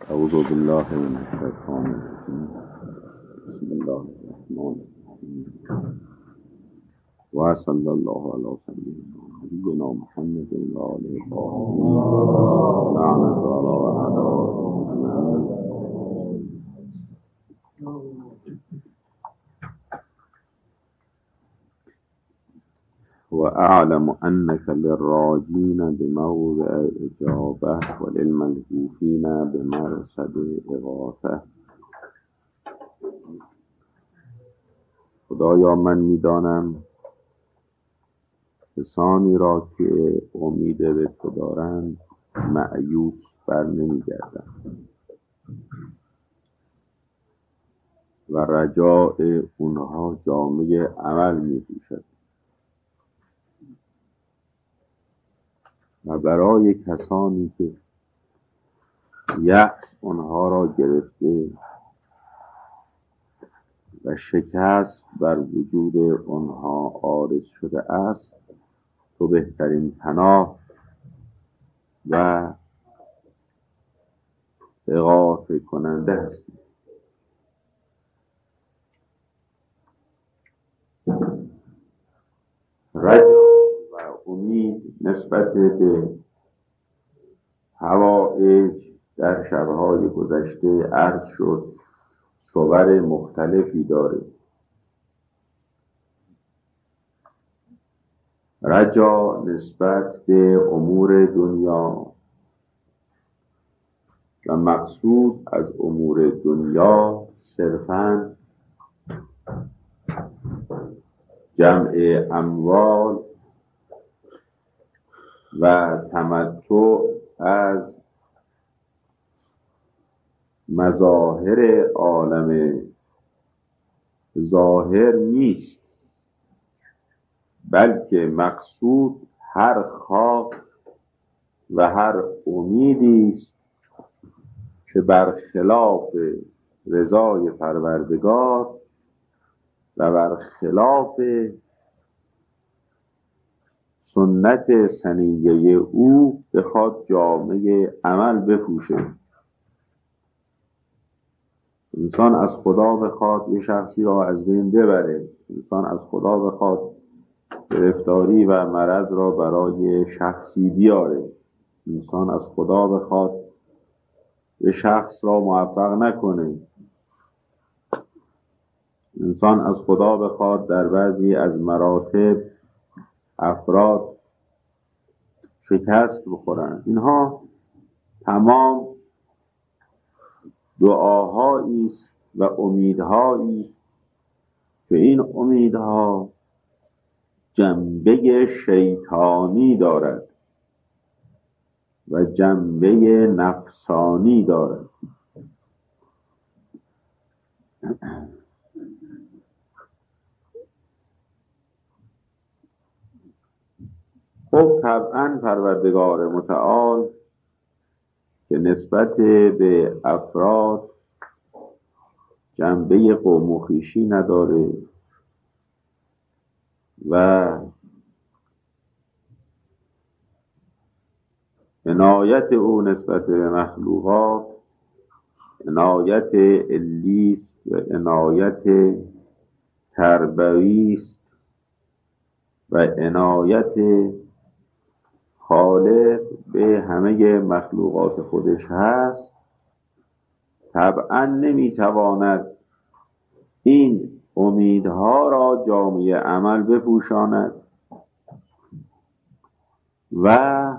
اعوذ بالله من الشیطان الرجیم. بسم الله الرحمن الرحیم و صلی الله علی سیدنا نبینا محمد و آله الطاهرین لعنة الله علی و اعلم انك للراجین بموضع اجابه و للملهوفین بمرصد اغاثه. خدایا من میدانم کسانی را که امید به تو دارند مأیوس بر نمیگردند و رجاء اونها جامه عمل میپوشد و برای کسانی که یأس اونها را گرفته و شکست بر وجود اونها عارض شده است تو بهترین پناه و اغاثه کننده هستی. رجا و امید نسبت به حوائج در شبهای گذشته عرض شد صور مختلفی داره. رجا نسبت به امور دنیا و مقصود از امور دنیا صرفاً جمع اموال و تمتع از مظاهر عالم ظاهر نیست، بلکه مقصود هر خوف و هر امیدی است که برخلاف رضای پروردگار و برخلاف سنت سنیه او بخواد جامعه عمل بپوشه. انسان از خدا بخواد یه شخصی را از بین ببره، انسان از خدا بخواد گرفتاری و مرض را برای شخصی بیاره، انسان از خدا بخواد یه شخص را موفق نکنه، انسان از خدا بخواد در بعضی از مراتب افراد شکست بخورن. اینها تمام دعاهایی است و امیدهایی که این امیدها جنبه شیطانی دارد و جنبه نفسانی دارد. خب طبعا پروردگار متعال که نسبت به افراد جنبه قوم و خویشی نداره و عنایت او نسبت به مخلوقات عنایت علی است و عنایت تربوی است و عنایت خالق به همه مخلوقات خودش هست. طبعا نمیتواند این امیدها را جامعه عمل بپوشاند و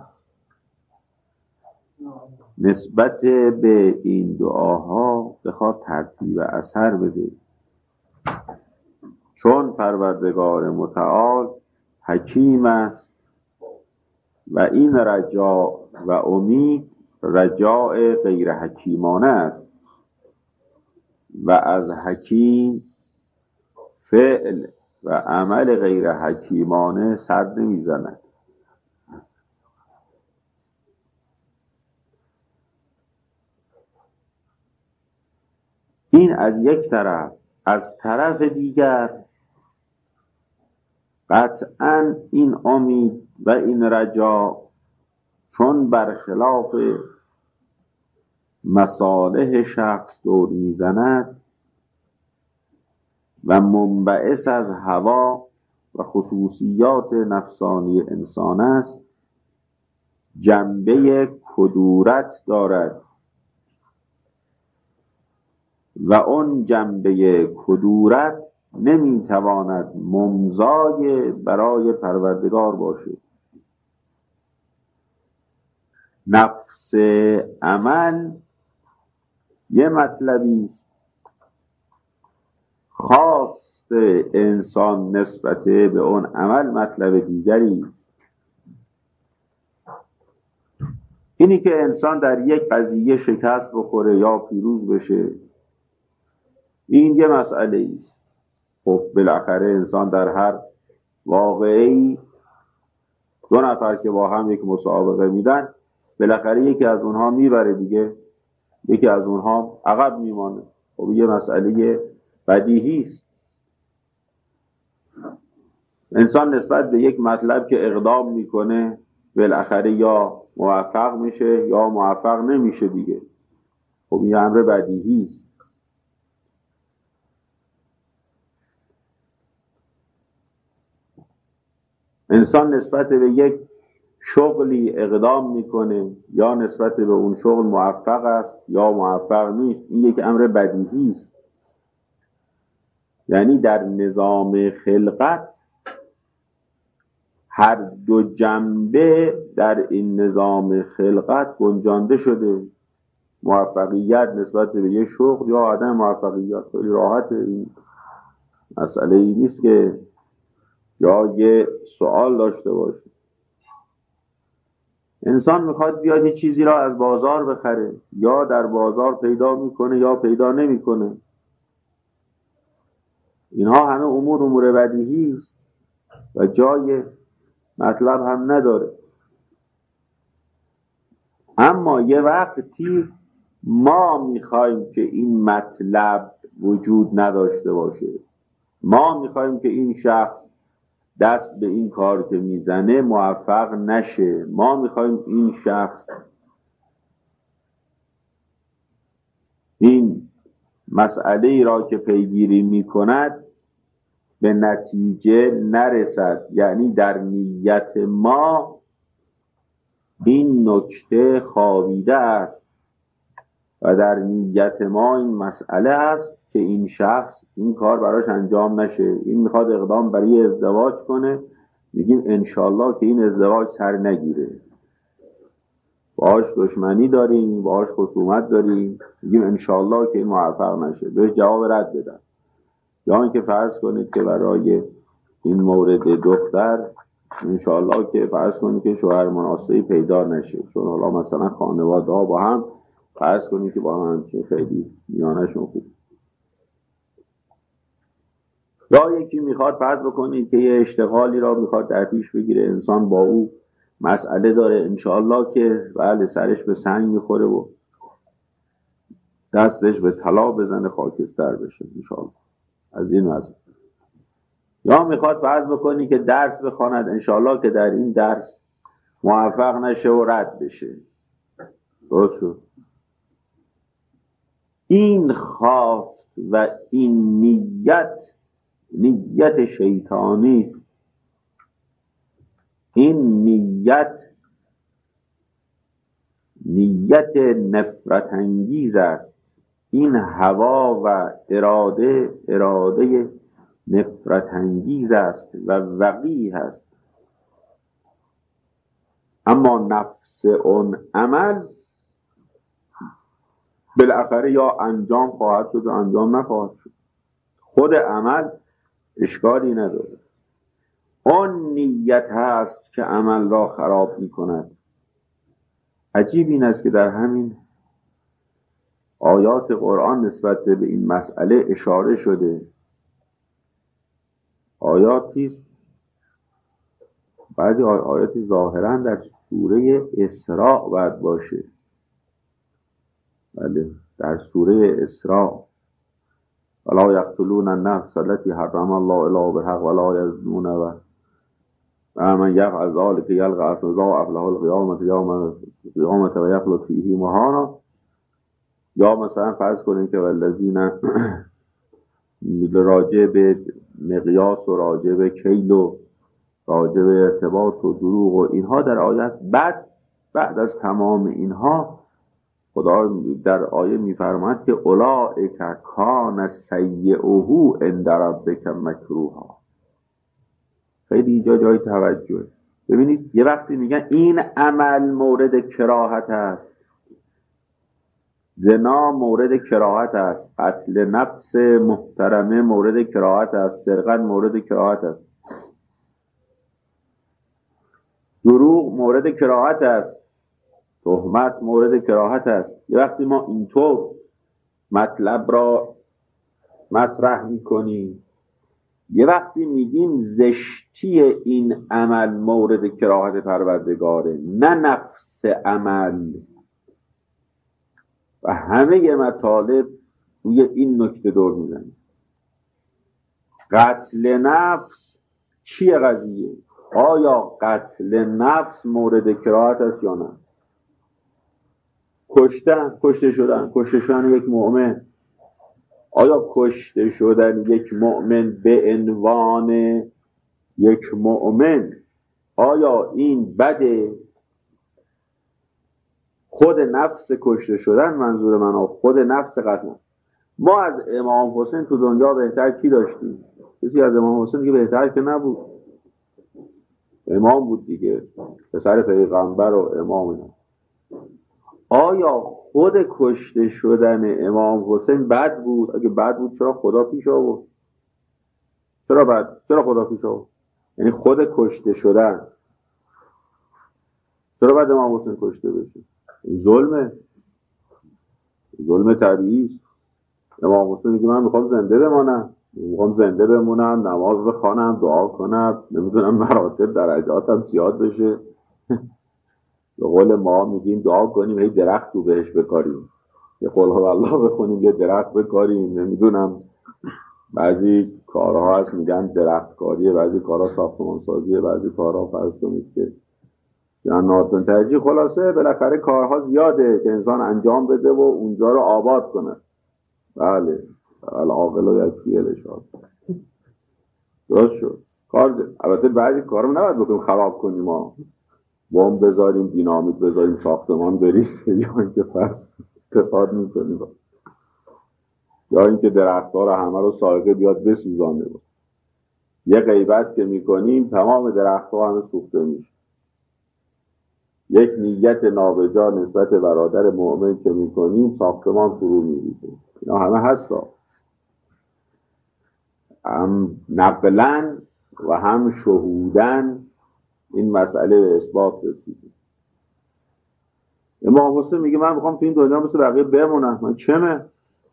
نسبت به این دعاها بخواد ترتیب اثر بده، چون پروردگار متعال حکیم است و این رجا و امید رجاء غیر حکیمانه است و از حکیم فعل و عمل غیر حکیمانه سر نمیزند. این از یک طرف. از طرف دیگر قطعاً این امید و این رجا چون برخلاف مصالح شخص دور میزند و منبعث از هوا و خصوصیات نفسانی انسان است، جنبه کدورت دارد و اون جنبه کدورت نمیتواند ممزای برای پروردگار باشد. نفس عمل یه مطلبی است، خواست انسان نسبت به اون عمل مطلب دیگری. اینی که انسان در یک قضیه شکست بخوره یا پیروز بشه، این یه مسئله است. خب بالاخره انسان در هر واقعی دو نفر که با هم یک مسابقه میدن، بالاخره یکی از اونها میبره دیگه، یکی از اونها عقب میمانه. خب یه مسئله بدیهی است. انسان نسبت به یک مطلب که اقدام میکنه بالاخره یا موفق میشه یا موفق نمیشه دیگه. خب این امر بدیهی است. انسان نسبت به یک شغلی اقدام میکنه، یا نسبت به اون شغل موفق است یا موفق نیست. این یک امر بدیهی است. یعنی در نظام خلقت هر دو جنبه در این نظام خلقت گنجانده شده. موفقیت نسبت به یک شغل یا عدم موفقیت خیلی راحت. این مسئله ای نیست که جای سوال داشته باشه. انسان میخواد بیاد یه چیزی را از بازار بخره، یا در بازار پیدا میکنه یا پیدا نمیکنه. اینها همه امور بدیهی است و جای مطلب هم نداره. اما یه وقتی ما میخوایم که این مطلب وجود نداشته باشه، ما میخوایم که این شخص دست به این کار که میزنه موفق نشه، ما میخوایم این شخص این مسئله ای را که پیگیری میکند به نتیجه نرسد. یعنی در نیت ما این نکته خوابیده است و در نیت ما این مسئله است که این شخص این کار براش انجام نشه. این میخواد اقدام برای ازدواج کنه، میگیم انشالله که این ازدواج سر نگیره. باهاش دشمنی داریم، باهاش خصومت داریم، میگیم انشالله که این موفق نشه، بهش جواب رد بدن. یا اینکه فرض کنید که برای این مورد دختر انشالله که فرض کنید که شوهر مناسبی پیدا نشه، چون حالا مثلا خانواده ها با هم فرض کنید که با هم خیلی میانشون خوب. یا یکی میخواد فرض بکنید که یه اشتغالی را میخواد در پیش بگیره، انسان با او مسئله داره، انشالله که بله سرش به سنگ میخوره و دستش به طلا بزنه خاکستر بشه انشالله از این مسئله. یا میخواد فرض بکنی که درس بخواند، انشالله که در این درس موفق نشه و رد بشه. درست شد؟ این خواست و این نیت شیطانی، این نیت نفرت انگیز است. این هوا و اراده نفرت انگیز است و وقیح است. اما نفس اون عمل بالاخره یا انجام خواهد شد و انجام نخواهد شد. خود عمل اشکالی نداره. اون نیت هست که عمل را خراب می کند. عجیب این است که در همین آیات قرآن نسبت به این مسئله اشاره شده. آیاتی است، بعضی آیاتی ظاهرا در سوره اسراء باید باشه. بله، در سوره اسراء ولا یقتلون النفس التي حرم الله الا بالحق ولا یزنون و من یفعل ذلك یلقى اثاما له القیامة و یخلد فیه مهانا. یا مثلا فرض کنید که والذین راجع به مقیاس و راجع به کیل و راجع به ارتباط و دروغ و اینها در آیت بعد از تمام اینها خدا در آیه میفرماید که اولئک کان سیئه عند ربک مکروها. خیلی اینجا جای توجه. ببینید یه وقتی میگن این عمل مورد کراهت است، زنا مورد کراهت است، قتل نفس محترمه مورد کراهت است، سرقت مورد کراهت است، دروغ مورد کراهت است، تهمت مورد کراهت است. یه وقتی ما اینطور مطلب را مطرح میکنیم، یه وقتی میگیم زشتی این عمل مورد کراهت پروردگاره، نه نفس عمل. و همه مطالب روی این نکته دور میزنیم. قتل نفس چیه قضیه؟ آیا قتل نفس مورد کراهت است یا نه؟ کشته شدن یک مؤمن، آیا کشته شدن یک مؤمن به عنوان یک مؤمن آیا این بده؟ خود نفس کشته شدن منظور من، خود نفس قتل. ما از امام حسین تو دنیا بهتر کی داشتیم؟ کسی از امام حسین دیگه بهتر که نبود. امام بود دیگه، پسر پیغمبر و امام اینا. آیا خود کشته شدن امام حسین بد بود؟ اگه بد بود چرا خدا پیش آورد؟ چرا خدا پیش آورد؟ یعنی خود کشته شدن، چرا بعد امام حسین کشته بشه؟ ظلم طبیعی است. امام حسین میگه من میخوام زنده بمونم، نماز بخوانم، دعا کنم، نمیدونم مراتب درجاتم زیاد بشه. به قول ما میگیم دعا کنیم هی درخت رو بهش بکاریم، یه قل هو الله بخونیم یه درخت بکاریم، نمیدونم بعضی کارها هست میگن درختکاریه، بعضی کارها ساختمانسازیه، بعضی کارها فرض کنید که جناتون ترجیح. خلاصه بالاخره کارها زیاده که انسان انجام بده و اونجا رو آباد کنه. بله، العاقل و یکفیه الاشاره. درست شد. البته بعضی کارو نباید بکنیم خراب کنیم، ما بمب بذاریم، دینامیت بذاریم، ساختمان بریزه، یا اینکه فرض اتفاق میکنیم، یا اینکه درخت‌ها رو همه رو سائقه بیاد بسوزانه. یه غیبت که میکنیم تمام درخت‌ها همه سوخته میشه. یک نیت نابجا نسبت برادر مؤمن که میکنیم ساختمان فرو میریزه. اینا همه هستا، هم نقلن و هم شهودن این مسئله به اثبات رسیده. امام حسین میگه من میخوام تو این دنیا مثل بقیه بمونم. من چمه؟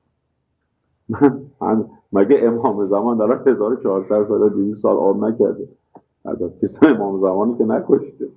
مگه امام زمان داره 1400 سال 200 سال عمر نکرده؟ البته کسی امام زمانی که نکشته.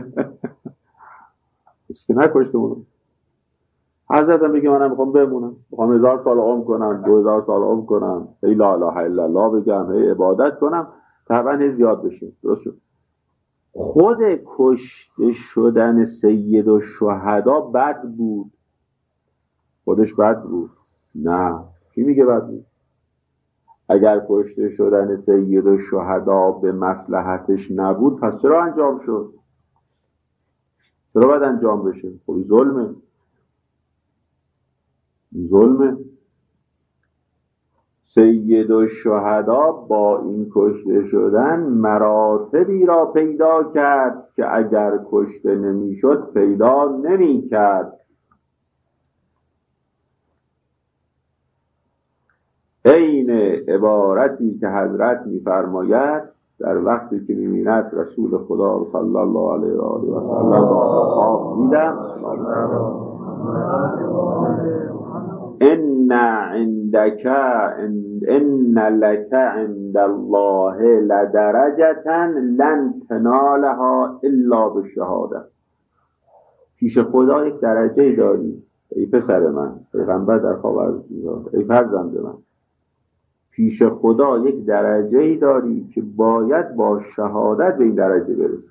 کسی که نکشته اونو. حضرت میگه من میخوام بمونم، میخوام 1000 سال عمر کنم، 2000 سال عمر کنم، ای لا اله الا الله بگم، ای عبادت کنم، طبعا زیاد بشه. درست شد. خود کشته شدن سید الشهدا بد بود؟ خودش بد بود؟ نه. کی میگه بد بود؟ اگر کشته شدن سید الشهدا به مصلحتش نبود پس چرا انجام شد؟ چرا باید انجام بشه؟ خب ظلمه. سید الشهدا با این کشته شدن مراتبی را پیدا کرد که اگر کشته نمیشد پیدا نمی کرد. عین عبارتی که حضرت می‌فرماید در وقتی که می‌بیند رسول خدا صلی الله علیه و آله و سلم را خواب دیدم، ان لک عند الله لدرجة لن تنالها الا بالشهاده. پیش خدا یک درجه داری ای پسر من، پیغمبر در خواب عرض می‌کرد، ای فرزند من، پیش خدا یک درجه‌ای داری که باید با شهادت به این درجه برسی.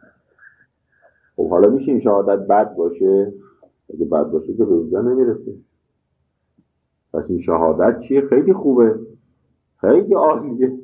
خب حالا میشه این شهادت بد باشه؟ اگه بد باشه که به اونجا نمیرسه. پس این شهادت چیه؟ خیلی خوبه، خیلی عالیه.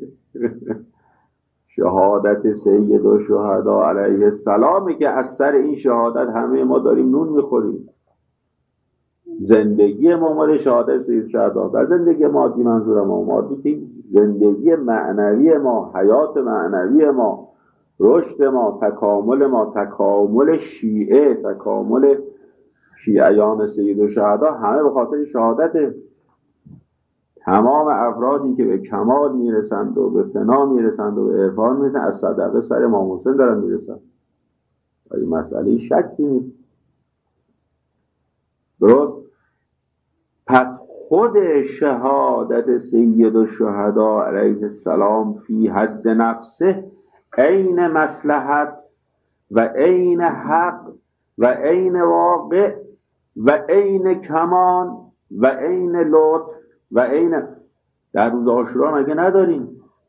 شهادت سید الشهدا علیه السلامی که از سر این شهادت همه ما داریم نون میخوریم. زندگی ما مال شهادت سید الشهدا و زندگی مادی، منظور ما مادی که زندگی معنوی ما، حیات معنوی ما، رشد ما، تکامل شیعه، تکامل شیعیان سید الشهدا همه به خاطر شهادت. تمام افرادی که به کمال میرسند و به فنا میرسند و به عرفان میرسند از صدقه سر امام حسین دارن میرسند. این مسئله شکی نیست. درست؟ پس خود شهادت سید الشهدا علیه السلام فی حد نفسه عین مصلحت و عین حق و عین واقع و عین کمان و عین لطف و عین. در روز عاشورا مگه نداریم؟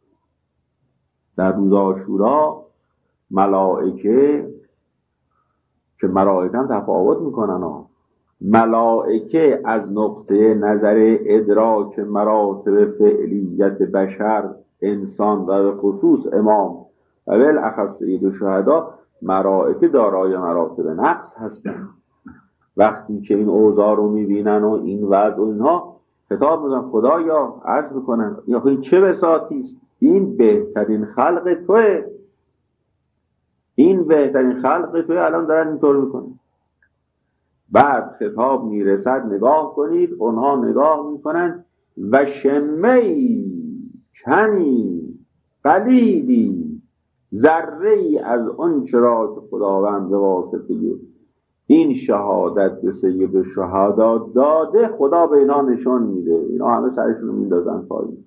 در روز عاشورا ملائکه، که ملائکه هم تفاوت میکنن ملائکه از نقطه نظر ادراک مراتب فعلیت بشر، انسان و به خصوص امام و بالاخص سید الشهدا، ملائکه دارای مراتب نقص هستند. وقتی که این اوضاع رو میبینن و این وضع و اینها، خطاب میکنن خدایا، عرض میکنن یا این چه بساطی است، این بهترین خلق توئه، این بهترین خلق توئه، الان دارن اینطور میکنن. بعد خطاب میرسد نگاه کنید، اونها نگاه میکنن و شمی کمی قلیلی ذره ای از اون چرا که خداوند به واسطه این شهادت به سید الشهدا داده خدا به اینا نشون میده. اینا همه سرشون رو میندازن پایین.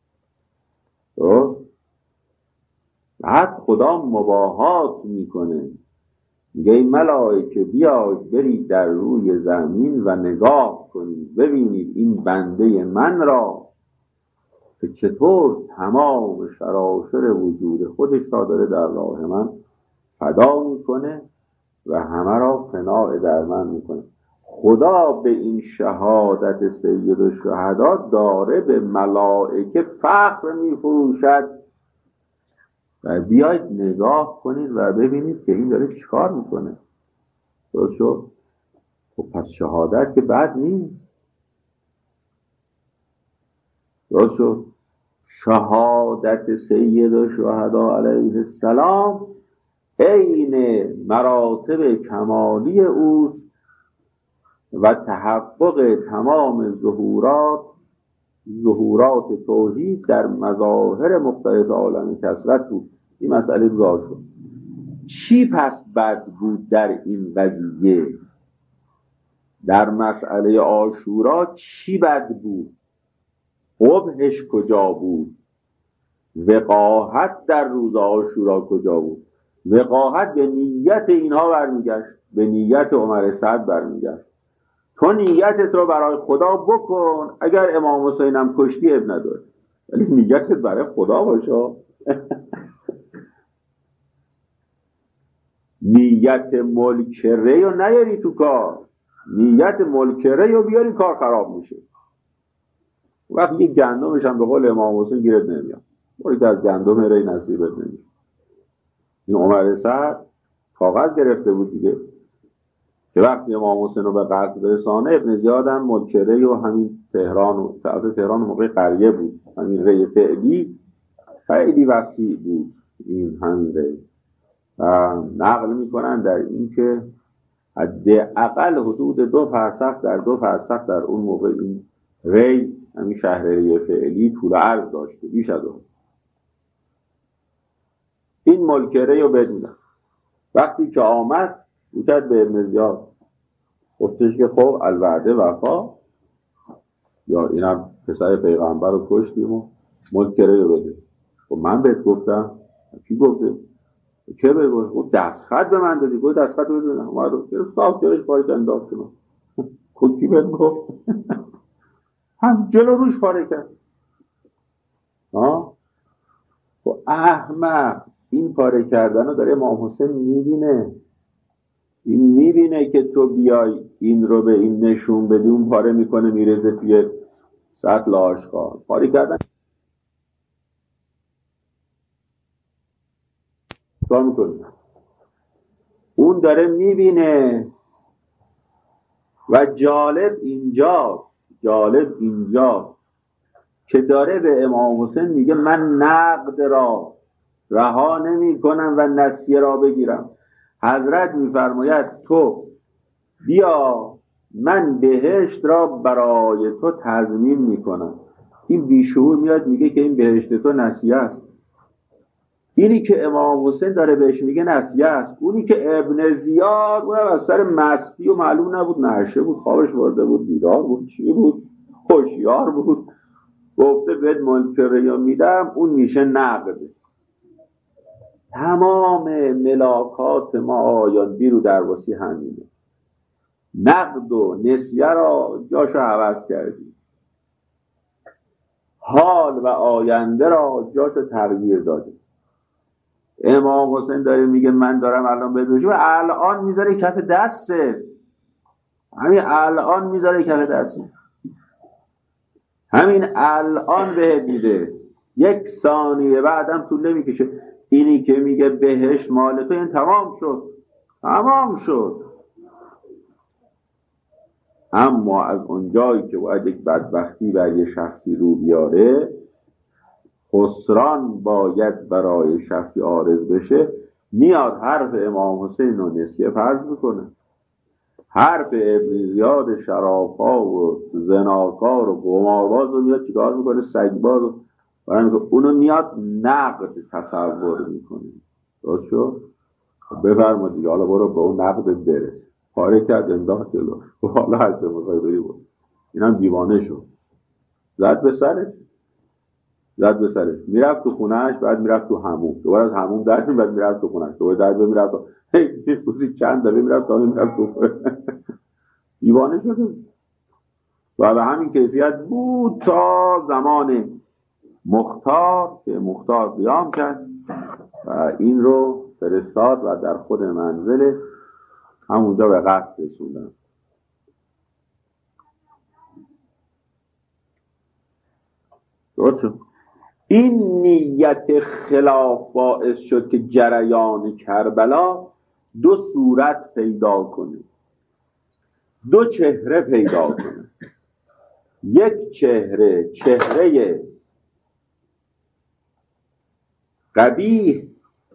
بعد خدا مباهات میکنه، میگه این ملائکه بیاید برید در روی زمین و نگاه کنید ببینید این بنده من را که چطور تمام شراشر وجود خودش را داره در راه من فدا میکنه و همه را فناء در من میکنه. خدا به این شهادت سید الشهدا داره به ملائکه فخر میفروشد و بیاید نگاه کنید و ببینید که این داره چیکار میکنه. درست شد؟ خب پس شهادت که بد نیست. درست شد؟ شهادت سید الشهدا علیه السلام عین مراتب کمالی اوست و تحقق تمام ظهورات توحید در مظاهر مختلف عالم کثرت بود. این مسئله گذار شد. چی پس بد بود در این قضیه؟ در مسئله عاشورا چی بد بود؟ قبحش کجا بود؟ وقاحت در روز عاشورا کجا بود؟ وقاحت به نیت اینها برمیگشت، به نیت عمر سعد برمیگشت. تو نیتت رو برای خدا بکن، اگر امام حسین هم کشتی اب نداره، ولی نیتت برای خدا باشه. نیت ملک ری رو نیاری تو کار، نیت ملک ری رو بیاری کار خراب میشه. وقتی یک گندمش هم به قول امام حسین گیرت نمیاد، باید از گندم ری نصیبت نمیشه. این عمر سعد کاغذ گرفته بود دیگه که وقتی امام حسین رو به قتل رسانه، ابن زیاد هم ملک ری و همین تهران و تهران موقع قریه بود، همین ری فعلی خیلی وسیع بود این همین ری، و نقل میکنن در این که حداقل حدود 2 فرسخ در اون موقع این ری، همین شهر ری فعلی، طول عرض داشته بیش از اون. این ملک ری رو بدونن. وقتی که آمد میکرد به ابن زیاد، گفتش که خب الوعده وفا، یا اینم پسر پیغمبر رو کشتیم و ملک ری رو بده. خب من بهت گفتم. کی گفته؟ که به گفت دستخط به من دادی. گفت دستخط رو بدونم. اومد رو صاف جلوش پایش انداخت کنم. خود کی بهت گفت؟ هم جلو روش پاره کرد. خب احمق این پاره کردن رو داره امام حسین میبینه. این میبینه که تو بیای این رو به این نشون بدی، اون پاره میکنه میرزه توی سطل آشکار پاری کردن. کار میکنه اون داره میبینه. و جالب اینجاست که داره به امام حسین میگه من نقد را رها نمی کنم و نسیه را بگیرم. حضرت میفرماید تو بیا من بهشت را برای تو تضمین میکنم. این بیشعور میاد میگه که این بهشت تو نسیه است. اینی که امام حسین داره بهش میگه نسیه است. اونی که ابن زیاد اونم از سر مستی و معلوم نبود، نعشه بود، خوابش برده بود، بیدار بود، چی بود، هوشیار بود، گفته بهت منکر یا میدم، اون میشه نقد. تمام ملاکات ما آیان بیرو درواسی همینه. نقد و نسیه را جاشو عوض کردیم، حال و آینده را جاشو تغییر دادیم. امام حسین داره میگه من دارم الان بدوشم و الان میذاره کف دسته، همین الان میذاره کف دسته، همین الان بهت میده، یک ثانیه بعدم طول نمیکشه. اینی که میگه بهشت مال تو، این تمام شد. اما از اونجایی که باید یک بدبختی بر یه شخصی رو بیاره، خسران باید برای شخصی عارض بشه، میاد حرف امام حسین رو نسیه فرض میکنه، حرف ابن زیاد شراب‌ها و زناکار و قمارباز رو میاد چیکار میکنه، سگباز رو اونو میاد نقد تصور میکنه. درست شد؟ بفرما دیگه، حالا برو به اون نقد برس. پاره کرد انداخت جلو، حالا هر چه میخوای بری بود. اینم دیوانه شد، زد به سرش، میرفت تو خونهش، بعد میرفت تو هموم، دوباره از هموم در میرفت، میرفت تو خونهش، دوباره در میرفت، روزی چند دفعه میرفت تا میرفت تو دیوانه شده. و به همین کیفیت بود تا زمان مختار که مختار قیام کرد و این رو فرستاد و در خود منزل همونجا به قتل رسوندن. درست شد؟ این نیت خلاف باعث شد که جریان کربلا دو صورت پیدا کنه، دو چهره پیدا کنه. یک چهره قبیح،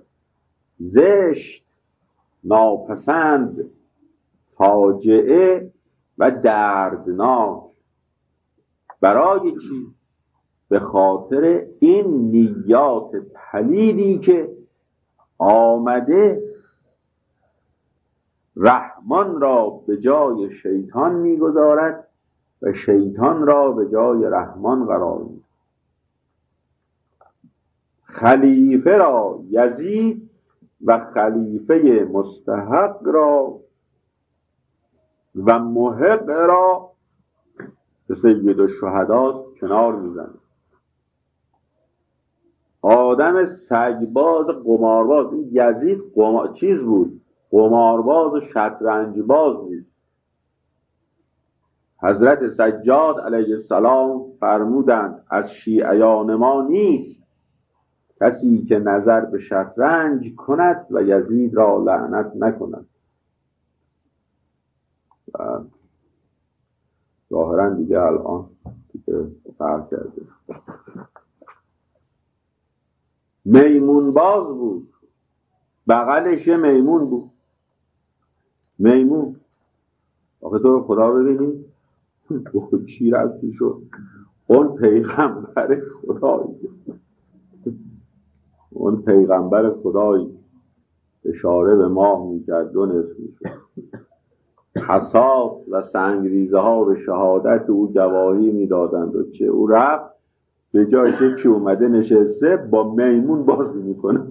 زشت، ناپسند، فاجعه و دردناک. برای چی؟ به خاطر این نیات پلیدی که آمده رحمان را به جای شیطان میگذارد و شیطان را به جای رحمان قرار میده. خلیفه را یزید و خلیفه مستحق را و محق را به سید الشهداست کنار میزنه. آدم سگباز قمارباز، این یزید چیز بود، قمارباز و شطرنجباز بود. حضرت سجاد علیه السلام فرمودند از شیعیان ما نیست کسی که نظر به شطرنج کند و یزید را لعنت نکند. و ظاهرا دیگه الان فرق کرده. میمون باز بود، بغلش یه میمون بود. میمون آخه تو خدا ببینید چی رفتی شد. اون پیغمبر خدایی اشاره به ماه میکرد، دو نصف میشد. حساب و سنگریزه ها به شهادت او گواهی میدادند و چه او رفت به جای که اومده نشسته با میمون بازی میکنه.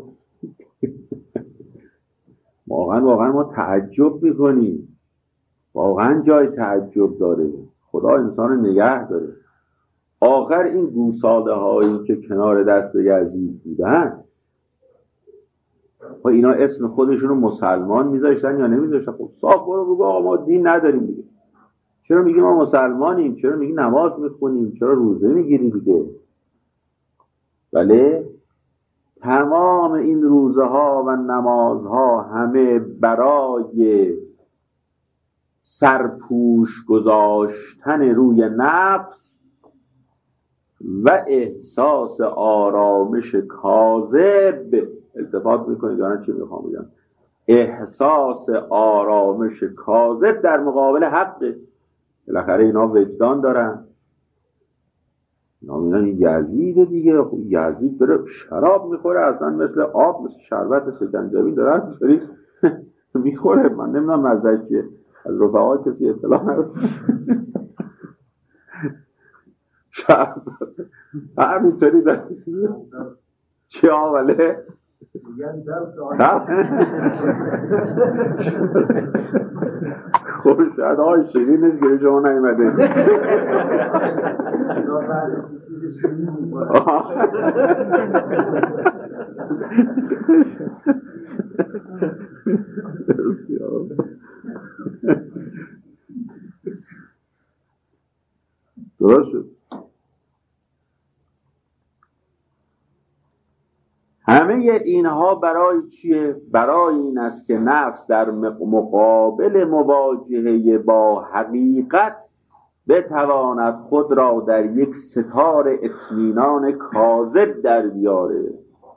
واقعا ما تعجب میکنیم، واقعا جای تعجب داره. خدا انسان نگه داره. آخر این گوساله هایی که کنار دست یزید بودن، اینا اسم خودشون رو مسلمان میذاشتن یا نمیذاشتن؟ خب صاف برو بگو آقا ما دین نداریم دیگه، چرا میگی ما مسلمانیم؟ چرا میگی نماز میخونیم؟ چرا روزه میگیری دیگه؟ بله، تمام این روزه ها و نمازها همه برای سرپوش گذاشتن روی نفس و احساس آرامش کاذب. التفات میکنید دارن چی میخوام بگم؟ احساس آرامش کاذب در مقابل حق. بالاخره اینا وجدان دارن، اینا میگن این یزیده دیگه. خب یزید داره شراب میخوره، اصلا مثل آب، مثل شربت سکنجبین داره میخوری میخوره. من نمیدونم مزدش چیه، از رفقا کسی اطلاع نداره. شربت همینطوری داره چه آوله خب شاید آقای شیرینش گره شما نیمده. درست شد. همه اینها برای چیه؟ برای این است که نفس در مقابل مواجهه با حقیقت بتواند خود را در یک ستار اطمینان کاذب در بیاره.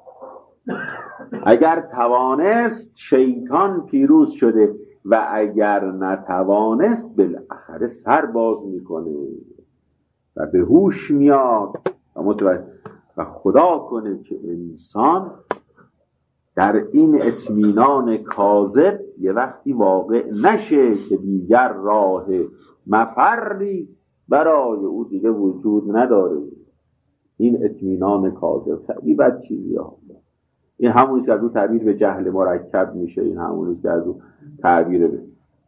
اگر توانست شیطان پیروز شده و اگر نتوانست بالاخره سر باز میکنه و به هوش میاد و متوجه و خدا کنه که انسان در این اطمینان کاذب یه وقتی واقع نشه که دیگر راه مفری برای او دیگه وجود نداره. این اطمینان کاذب خیلی بد چیزی ها. این همونیست که از او تعبیر به جهل مرکب میشه، این همونیست که از او تعبیر به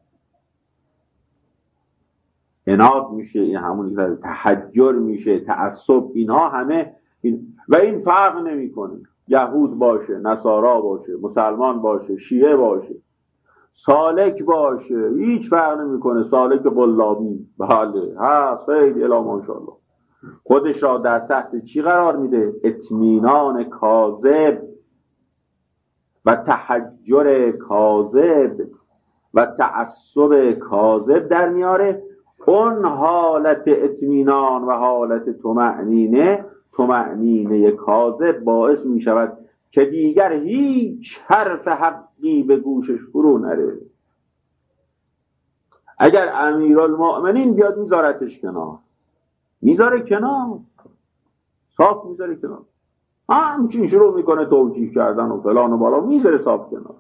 عناد میشه، این همونیست که تحجر میشه، تعصب. اینها همه و این فرق نمیکنه یهود باشه، نصارا باشه، مسلمان باشه، شیعه باشه، سالک باشه، هیچ فرق نمیکنه. سالک قلابی بله هست، خیلی الا ماشاءالله، خودش را در تحت چی قرار میده؟ اطمینان کاذب و تحجر کاذب و تعصب کاذب در میاره. اون حالت اطمینان و حالت طمأنینه کاذب باعث می شود که دیگر هیچ حرف حقی به گوشش فرو نره. اگر امیرالمؤمنین بیاد میذارتش کنار، میذاره کنار، صاف میذاره کنار. همچین شروع میکنه توجیه کردن و فلان و بالا، میذاره صاف کنار.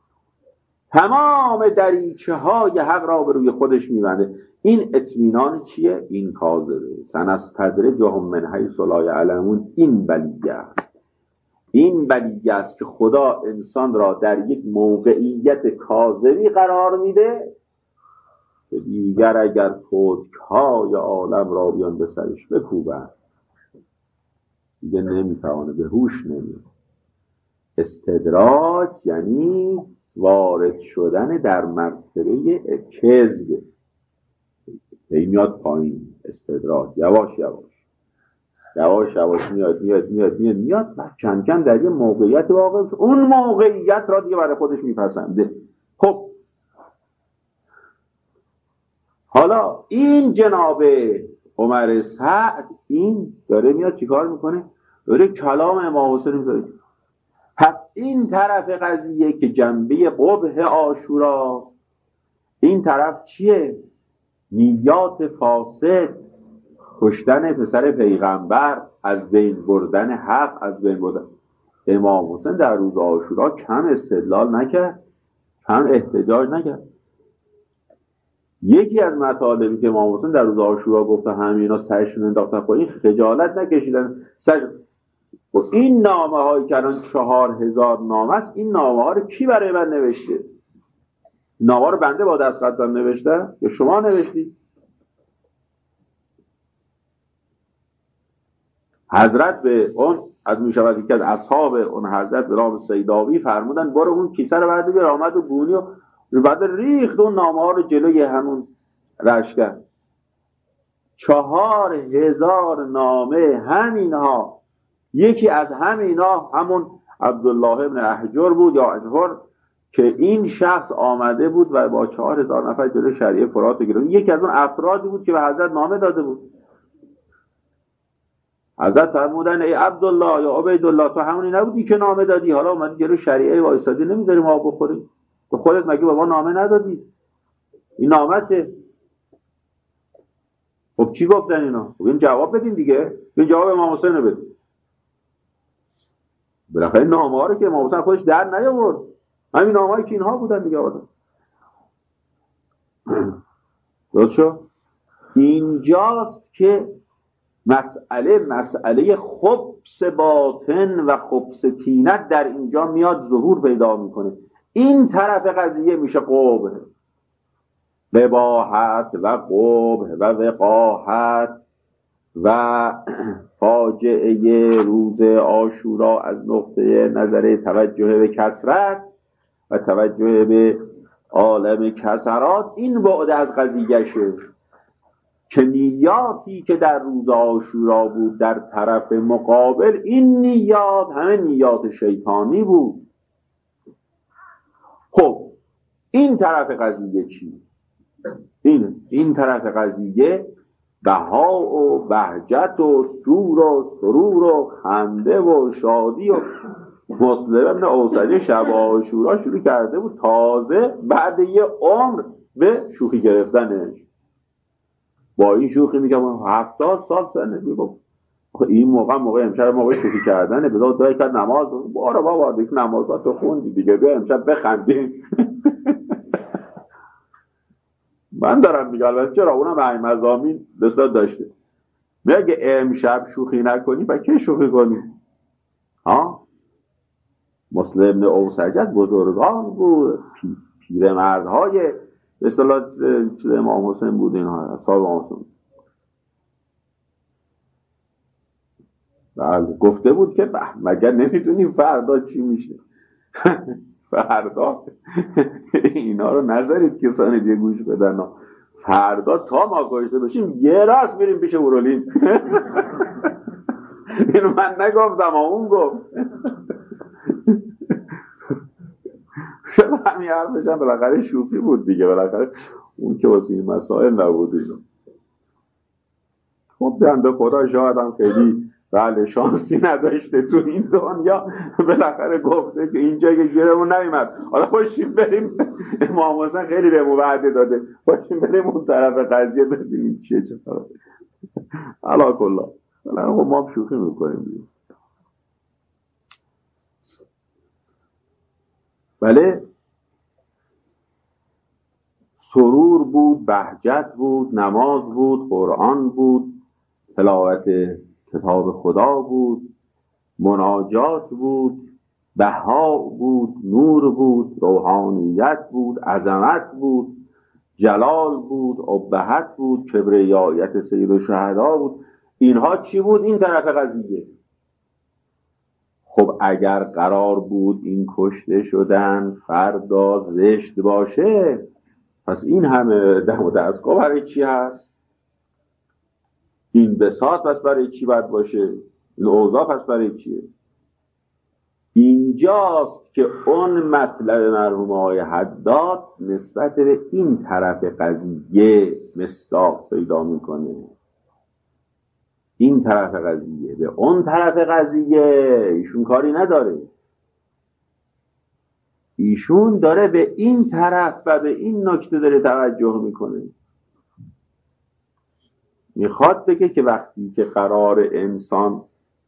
تمام دریچه های حق را به روی خودش میبنده. این اطمینان چیه؟ این کاذبه. سنستدرجهم من حیث لا یعلمون. این بلیه است. این بلیه است که خدا انسان را در یک موقعیت کاذبی قرار میده که دیگر اگر پتک‌های عالم را بیان به سرش بکوبن دیگه نمیتوانه، به هوش نمیاد. استدراج یعنی وارد شدن در مرتبه کذب. این میاد پایین. استدراج یواش یواش میاد و کم کم در یه موقعیت واقع، اون موقعیت را دیگه برای خودش میپسنده. خب حالا این جناب عمر سعد این داره میاد چیکار میکنه؟ داره کلام امام حسین میذاره. پس این طرف قضیه که جنبه قبح عاشورا، این طرف چیه؟ نیات فاسد، کشتن پسر پیغمبر، از بین بردن حق، از بین بردن. امام حسین در روز عاشورا کم استدلال نکرد، کم احتجاج نکرد. یکی از مطالبی که امام حسین در روز عاشورا گفت همینا سرشون انداختن پایین، خجالت نکشیدن سر. و این نامه هایی که الان 4000 نامه است، این نامه ها رو کی برای من نوشته؟ نامه ها رو بنده با دست خطم نوشته یا شما نوشتی؟ حضرت به اون از میشود که از اصحاب اون حضرت به نام سیداوی فرمودن برو اون کیسه رو بردار، آمد و گونی و بعد ریخت اون نامه ها رو جلوی همون رشکن. 4,000 نامه همینها. یکی از همینها همون عبدالله ابن احجر بود یا اجهر، که این شخص آمده بود و با 4,000 نفر جلوی شریعه فرات گرفت. یکی از اون افرادی بود که به حضرت نامه داده بود. حضرت فرمودن ای عبدالله یا عبیدالله، تو همونی نبودی که نامه دادی، حالا اومدی جلوی شریعه وایسادی نمیذاری ما بخوریم؟ تو خودت مگه به ما نامه ندادی؟ این نامته. خب چی گفتن اینا؟ خب این جواب بدین دیگه. این جواب امام حسین رو بدین. بالاخره نامه ها رو که امام حسین خودش در نیاورد، همین نامه‌ای که اینها بودن دیگه آورد. درست شد؟ اینجاست که مسئله خبث باطن و خبث طینت در اینجا میاد ظهور پیدا میکنه. این طرف قضیه میشه قبح، قباحت و قبح و وقاحت و فاجعه روز عاشورا از نقطه نظر توجه به کثرت و توجه به عالم کثرات. این بعد از قضیهشه که نیاتی که در روز عاشورا بود در طرف مقابل، این نیات همه نیات شیطانی بود. خب این طرف قضیه چی؟ این طرف قضیه بها و بهجت و سور و سرور و خنده و شادی. و مسلم ابن اوسدی شب عاشورا شروع کرده بود تازه بعد یه عمر به شوخی گرفتنش. با این شوخی میگم 70 سال سنه، میگم این موقع امشب موقع شوخی کردنه، به دای کرد نماز. بارا بابا دیگه نمازاتو خوندی دیگه، بیا امشب بخندیم. من دارم میگم البته چرا اونم همین مضامین بسیار داشته. میگه امشب شوخی نکنی و کی شوخی کنی؟ ها؟ مسلم ابن اوسجد بزرگان بود، پیرمردهای به اصطلاح امام حسین بود، اینها اصحاب امام حسین. بله گفته بود که مگر نمیدونیم فردا چی میشه؟ فردا اینا رو نذارید کسانی دیگه گوش بدن. فردا تا ما کشته بشیم یه راست میریم پیش اورولین. اینو من نگفتم اون گفت. همین حرفش هم بالاخره شوخی بود دیگه، بالاخره اون که واسه این مسائل نبود اینو. خب بنده خدا شاید هم خیلی بله شانسی نداشته تو این دنیا، بالاخره گفته که اینجا که گیرمون نیومد، حالا باشیم بریم. امام حسین خیلی به وعده داده، باشیم بریم اون طرف قضیه ببینیم چیه چه طرف. علا کلا ما هم شوخی میکنیم. بله سرور بود، بهجت بود، نماز بود، قرآن بود، تلاوت کتاب خدا بود، مناجات بود، بها بود، نور بود، روحانیت بود، عظمت بود، جلال بود، ابهت بود، کبریایت سید الشهدا بود. اینها چی بود این طرف قضیه؟ خب اگر قرار بود این کشته شدن فردا زشت باشه، پس این همه دم و دستگاه برای چی هست؟ این بساط پس برای چی باید باشه؟ این اوضاع پس برای چیه؟ اینجاست که اون مطلب مرحوم آقای حداد نسبت به این طرف قضیه مصداق پیدا میکنه. این طرف قضیه به اون طرف قضیه ایشون کاری نداره. ایشون داره به این طرف و به این نکته داره توجه میکنه. میخواد بگه که وقتی که قرار انسان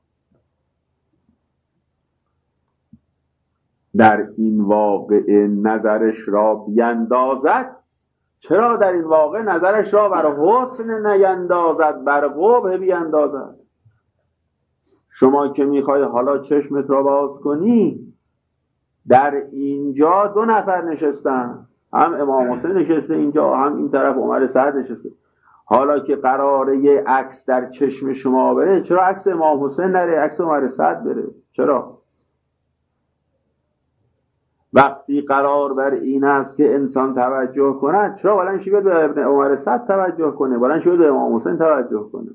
در این واقع نظرش را بیندازد، چرا در این واقع نظرش را بر حسن نیندازد، بر قبح بیندازد؟ شما که میخوای حالا چشمت را باز کنی، در اینجا 2 نفر نشستن، هم امام حسین نشسته اینجا، هم این طرف عمر سعد نشسته. حالا که قراره یه عکس در چشم شما بره، چرا عکس امام حسین نره، عکس عمر سعد بره؟ چرا؟ وقتی قرار بر این است که انسان توجه کند، چرا بلند شد به ابن عمر صد توجه کنه، بلند شد به امام حسین توجه کنه؟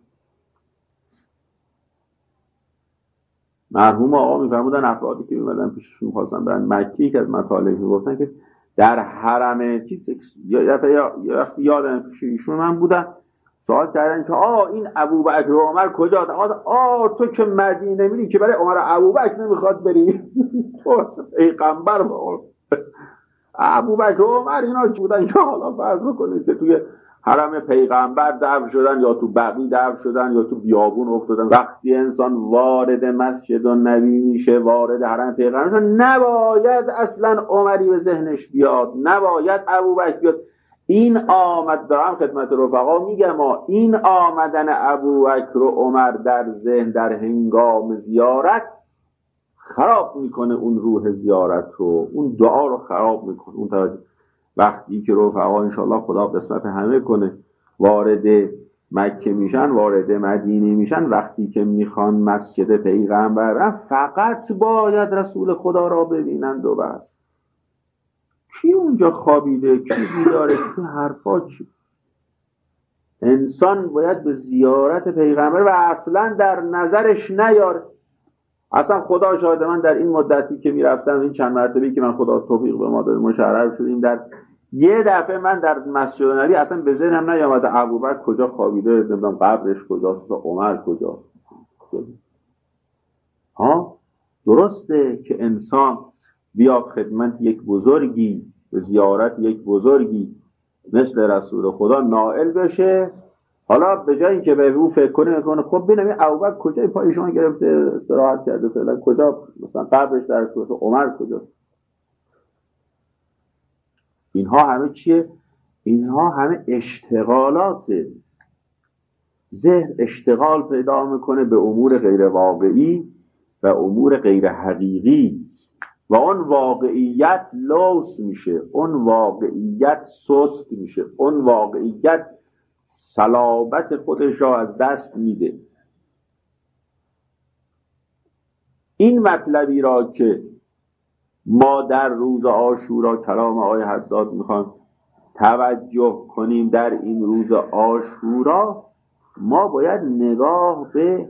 مرحوم آقا میفرمودن افرادی که میمدن پیششون خواستن برن مکی، که از مطالبی گفتن که در حرم یادم پیش ایشون من بودن، سوال کردن که این ابوبکر و عمر کجا؟ تو که مدینه میری که برای عمر ابوبکر نمیخواد بری؟ پیغمبر با ابوبکر و عمر اینا چی بودن که حالا فرض بکنید که توی حرم پیغمبر دفن شدن یا تو بقیع دفن شدن یا تو بیابون افتادن. وقتی انسان وارد مسجد النبی میشه، وارد حرم پیغمبر میشه، نباید اصلا عمری به ذهنش بیاد، نباید ابوبکر بیاد. این دارم خدمت رفقا میگم، این آمدن ابوبکر و عمر در ذهن در هنگام زیارت خراب میکنه اون روح زیارت رو، اون دعا رو خراب میکنه. اون توجه وقتی که رفقا انشالله خدا قسمت همه کنه وارد مکه میشن، وارد مدینه میشن، وقتی که میخوان مسجد پیغمبر رفت، فقط باید رسول خدا را ببینند و بس. کی اونجا خوابیده، کی بیداره، کی حرفا چی؟ انسان باید به زیارت پیغمبر و اصلا در نظرش نیاره. اصلا خدا شاهد، من در این مدتی که میرفتم، این چند مرتبه‌ای که من خدا توفیق به ما داد مشرف شدیم، در یه دفعه من در مسجد نبی اصلا به ذهنم نیامد ابوبکر کجا خوابیده، نمیدونم قبرش کجاست و عمر کجاست. درسته که انسان بیاد خدمت یک بزرگی، به زیارت یک بزرگی مثل رسول خدا نائل بشه، حالا به جای اینکه به اون فکر کنه خب ببینم این ابوبکر کجای پای شما گرفته استراحت کرده فعلا، کجا مثلا قبرش در کوفه، عمر کجا؟ اینها همه چیه؟ اینها همه اشتغالات ذهن، اشتغال پیدا میکنه به امور غیر واقعی و امور غیر حقیقی و اون واقعیت لوث میشه، اون واقعیت سست میشه، اون واقعیت صلابت خودش را از دست میده. این مطلبی را که ما در روز عاشورا کلام آقای حداد میخوان توجه کنیم، در این روز عاشورا ما باید نگاه به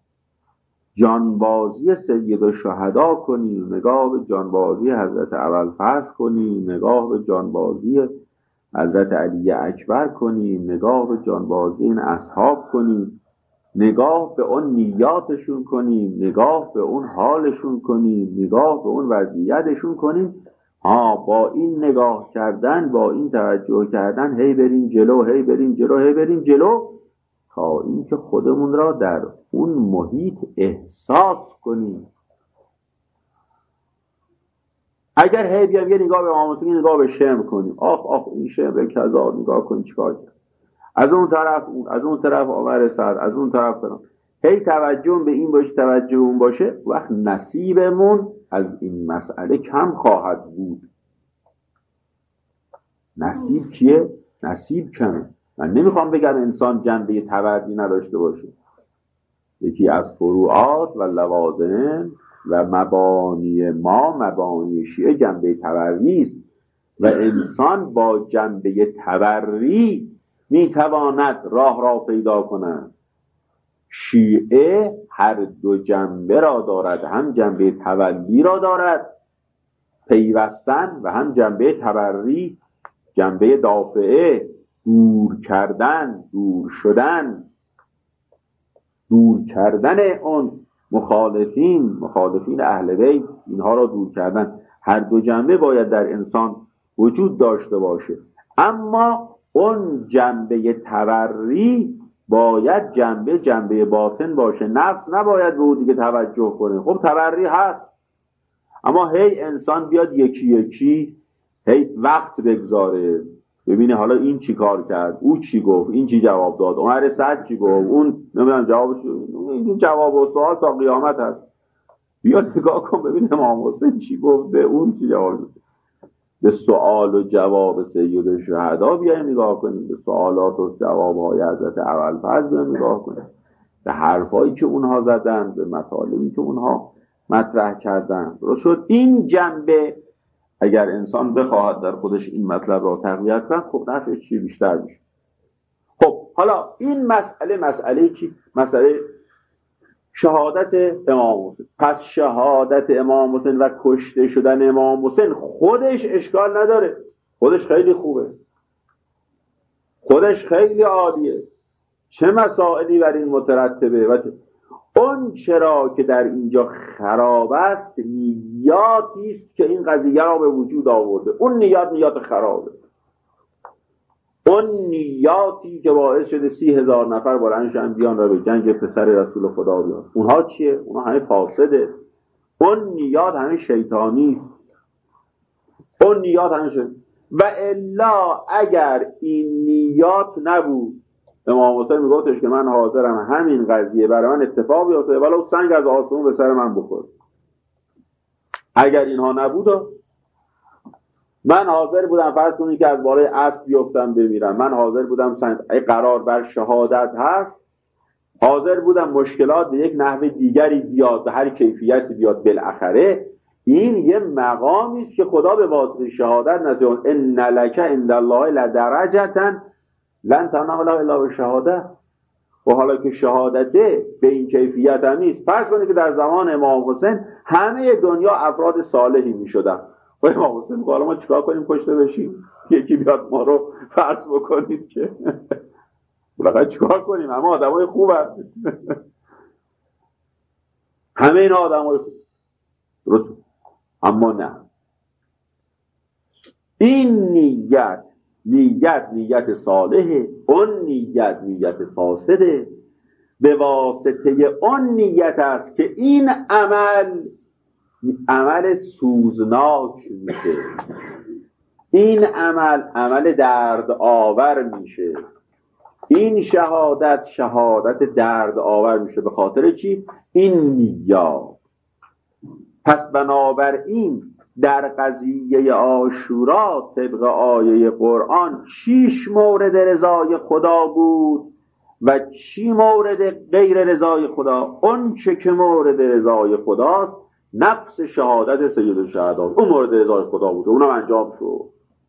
جانبازی سید الشهدا کنیم، نگاه به جانبازی حضرت ابوالفضل کنیم، نگاه به جانبازی حضرت علی اکبر کنیم، نگاه به جانبازی این اصحاب کنیم، نگاه به اون نیاتشون کنیم، نگاه به اون حالشون کنیم، نگاه به اون وضعیتشون کنیم. با این نگاه کردن، با این توجه کردن، هی بریم جلو، هی بریم جلو، هی بریم جلو، تا اینکه خودمون را در اون محیط احساس کنیم. اگر هی بیام یه نگاه به امام حسین، نگاه به شمر کنیم، آخ این شمر کذا، نگاه کن چیکار کرد، از اون طرف اون، از اون طرف عمر سعد، از اون طرف فلان، هی توجه به این باشه، توجه اون باشه، وقت نصیبمون از این مسئله کم خواهد بود. نصیب چیه؟ نصیب کمه. من نمیخوام بگم انسان جنبه تبردی نداشته باشه. یکی از فروعات و لوازم و مبانی شیعه جنبه تبری است و انسان با جنبه تبری میتواند راه را پیدا کند. شیعه هر دو جنبه را دارد، هم جنبه تولی را دارد، پیوستن، و هم جنبه تبری، جنبه دافعه، دور کردن، دور شدن، دور کردن اون مخالفین اهل بیت، اینها را دور کردن. هر دو جنبه باید در انسان وجود داشته باشه، اما اون جنبه تبری باید جنبه باطن باشه. نفس نباید به اون دیگه توجه کنه. خب تبری هست، اما هی انسان بیاد یکی یکی هی وقت بگذاره، ببینه حالا این چی کار کرد، او چی گفت، این چی جواب داد، عمر سعد چی گفت، اون نمیدونم جوابش، این جواب و سوال تا قیامت هست. بیاد نگاه کن ببین امام حسین چی گفته، اون چی جواب داد. به سوال و جواب سید الشهدا بیایم نگاه کنیم، به سوالات و جوابهای حضرت ابوالفضل بیایم نگاه کنیم، به حرفایی که اونها زدن، به مطالبی که اونها مطرح کردن. درست شد؟ این جنبه اگر انسان بخواهد در خودش این مطلب را تقویت کند، خب نفعش چی بیشتر میشه. خب حالا این مسئله چی؟ مسئله شهادت امام حسین. پس شهادت امام حسین و کشته شدن امام حسین خودش اشکال نداره، خودش خیلی خوبه، خودش خیلی عالیه. چه مسائلی بر این مترتبه؟ و اون چرا که در اینجا خراب است نیاتی است که این قضیه را به وجود آورده. اون نیات خرابه، اون نیاتی که باعث شده 30,000 نفر بلند شدن بیان را به جنگ پسر رسول خدا بیان. اونها چیه؟ اونها همه فاسده. اون نیات همه شیطانی است. اون نیات همه شیطانی. و الا اگر این نیات نبود، امام حسین میگفتش که من حاضرم همین قضیه برای من اتفاق بیفته ولو سنگ از آسمون به سر من بخوره. اگر اینها نبود، من حاضر بودم فرض کنید که از بالای اسب بیفتم بمیرم، من حاضر بودم قرار بر شهادت هست، حاضر بودم مشکلات به یک نحو دیگری بیاد، به هر کیفیتی بیاد، بالاخره این یه مقامی است که خدا به واسطه شهادت نزد ان لک عند الله لدرجه لن تنال الا بالشهاده. و حالا که شهادته به این کیفیت هم نیست، فرض کنید که در زمان امام حسین همه دنیا افراد صالحی میشدن، و امام حسین میگه حالا ما چیکار کنیم کشته بشیم؟ یکی بیاد ما رو فرض بکنید که بالاخره چیکار کنیم؟ همه آدمای خوبن همه اینا آدمای خوب. درست؟ اما نه، این نیت صالحه، اون نیت فاسده. به واسطه اون نیت است که این عمل سوزناک میشه، این عمل درد آور میشه، این شهادت درد آور میشه. به خاطر چی؟ این نیت. پس بنابراین در قضیه عاشورا طبق آیه قرآن 6 مورد رضای خدا بود و چی مورد غیر رضای خدا؟ اون چه که مورد رضای خداست نفس شهادت سید الشهدا، اون مورد رضای خدا بود، اونم انجام شد.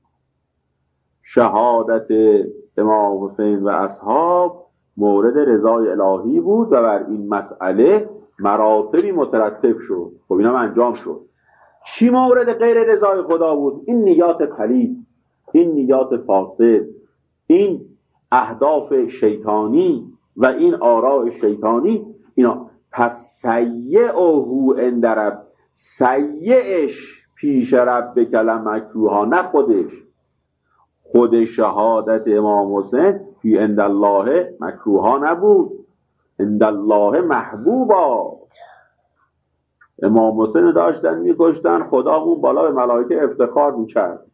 شهادت امام حسین و اصحاب مورد رضای الهی بود و بر این مسئله مراتبی مترتب شد. خب اینم انجام شد. چی مورد غیر رضای خدا بود؟ این نیات پلید، این نیات فاسد، این اهداف شیطانی و این آراء شیطانی. اینا پس سیئهو عند رب، سیئش پیش رب کلم مکروها، نه خود شهادت امام حسین فی عند الله مکروها نبود، عند الله محبوبا. امام حسین داشتن میکشتن، خدا اون بالا به ملائکه افتخار میکرد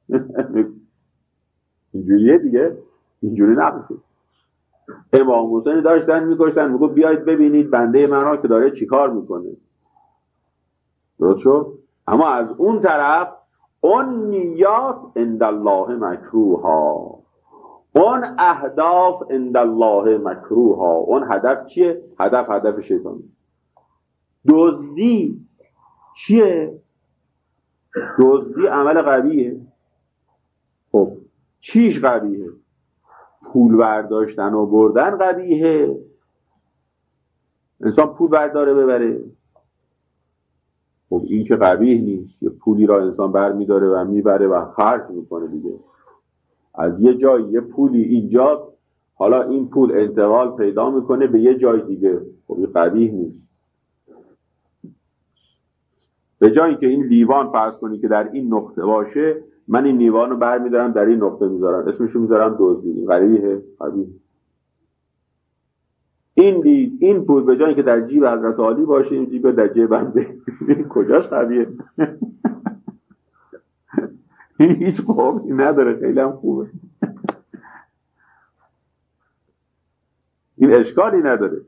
اینجوریه دیگه، اینجوری نبود. امام حسین داشتن میکشتن، میگو بیایید ببینید بنده من را که داره چیکار میکنه. درست شد؟ اما از اون طرف اون نیات عند الله مکروها، اون اهداف عند الله مکروها. اون هدف چیه؟ هدف شیطانی. دزدی چیه؟ دزدی عمل قبیحه. خب چیش قبیحه؟ پول برداشتن و بردن قبیحه. انسان پول برداره ببره، خب این که قبیح نیست. یه پولی را انسان بر میداره و میبره و خرج میکنه دیگه. از یه جای یه پولی اینجا، حالا این پول انتقال پیدا میکنه به یه جای دیگه، خب این قبیح نیست. به جایی که این لیوان فرض کنی که در این نقطه باشه، من این لیوان رو بر میدارم در این نقطه میذارم، اسمشو میذارم دزدی. این قبیحه؟ قبیح. این پول به جایی که در جیب حضرت علی باشه، این جیب در جیب بنده کجاش قبیحه؟ هیچ خوبی نداره، خیلی هم خوبه. این اشکالی نداره.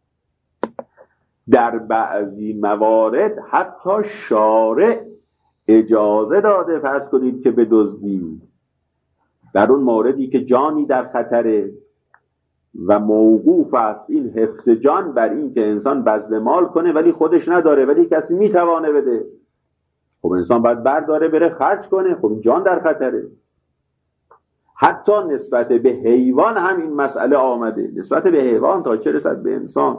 در بعضی موارد حتی شارع اجازه داده فرض کنید که به دزدی، در اون موردی که جانی در خطره و موقوف است این حفظ جان بر این که انسان بذل مال کنه ولی خودش نداره ولی کسی میتوانه بده. خب انسان باید برداره بره خرج کنه، خب جان در خطره. حتی نسبت به حیوان هم این مسئله آمده، نسبت به حیوان تا چه رسد به انسان.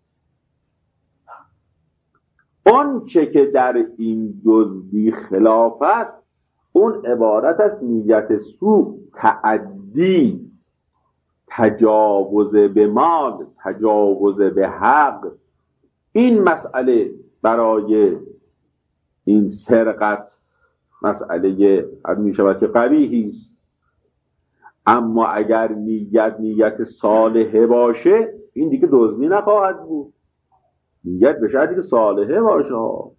اون چه که در این دزدی خلاف است، اون عبارت است نیت سوء، تعدی، تجاوز به مال، تجاوز به حق. این مسئله برای این سرقت مسئله می شود که قبیحی است. اما اگر نیت صالحه باشه، این دیگه دزدی نخواهد بود. نیت به شرطی که صالحه باشه،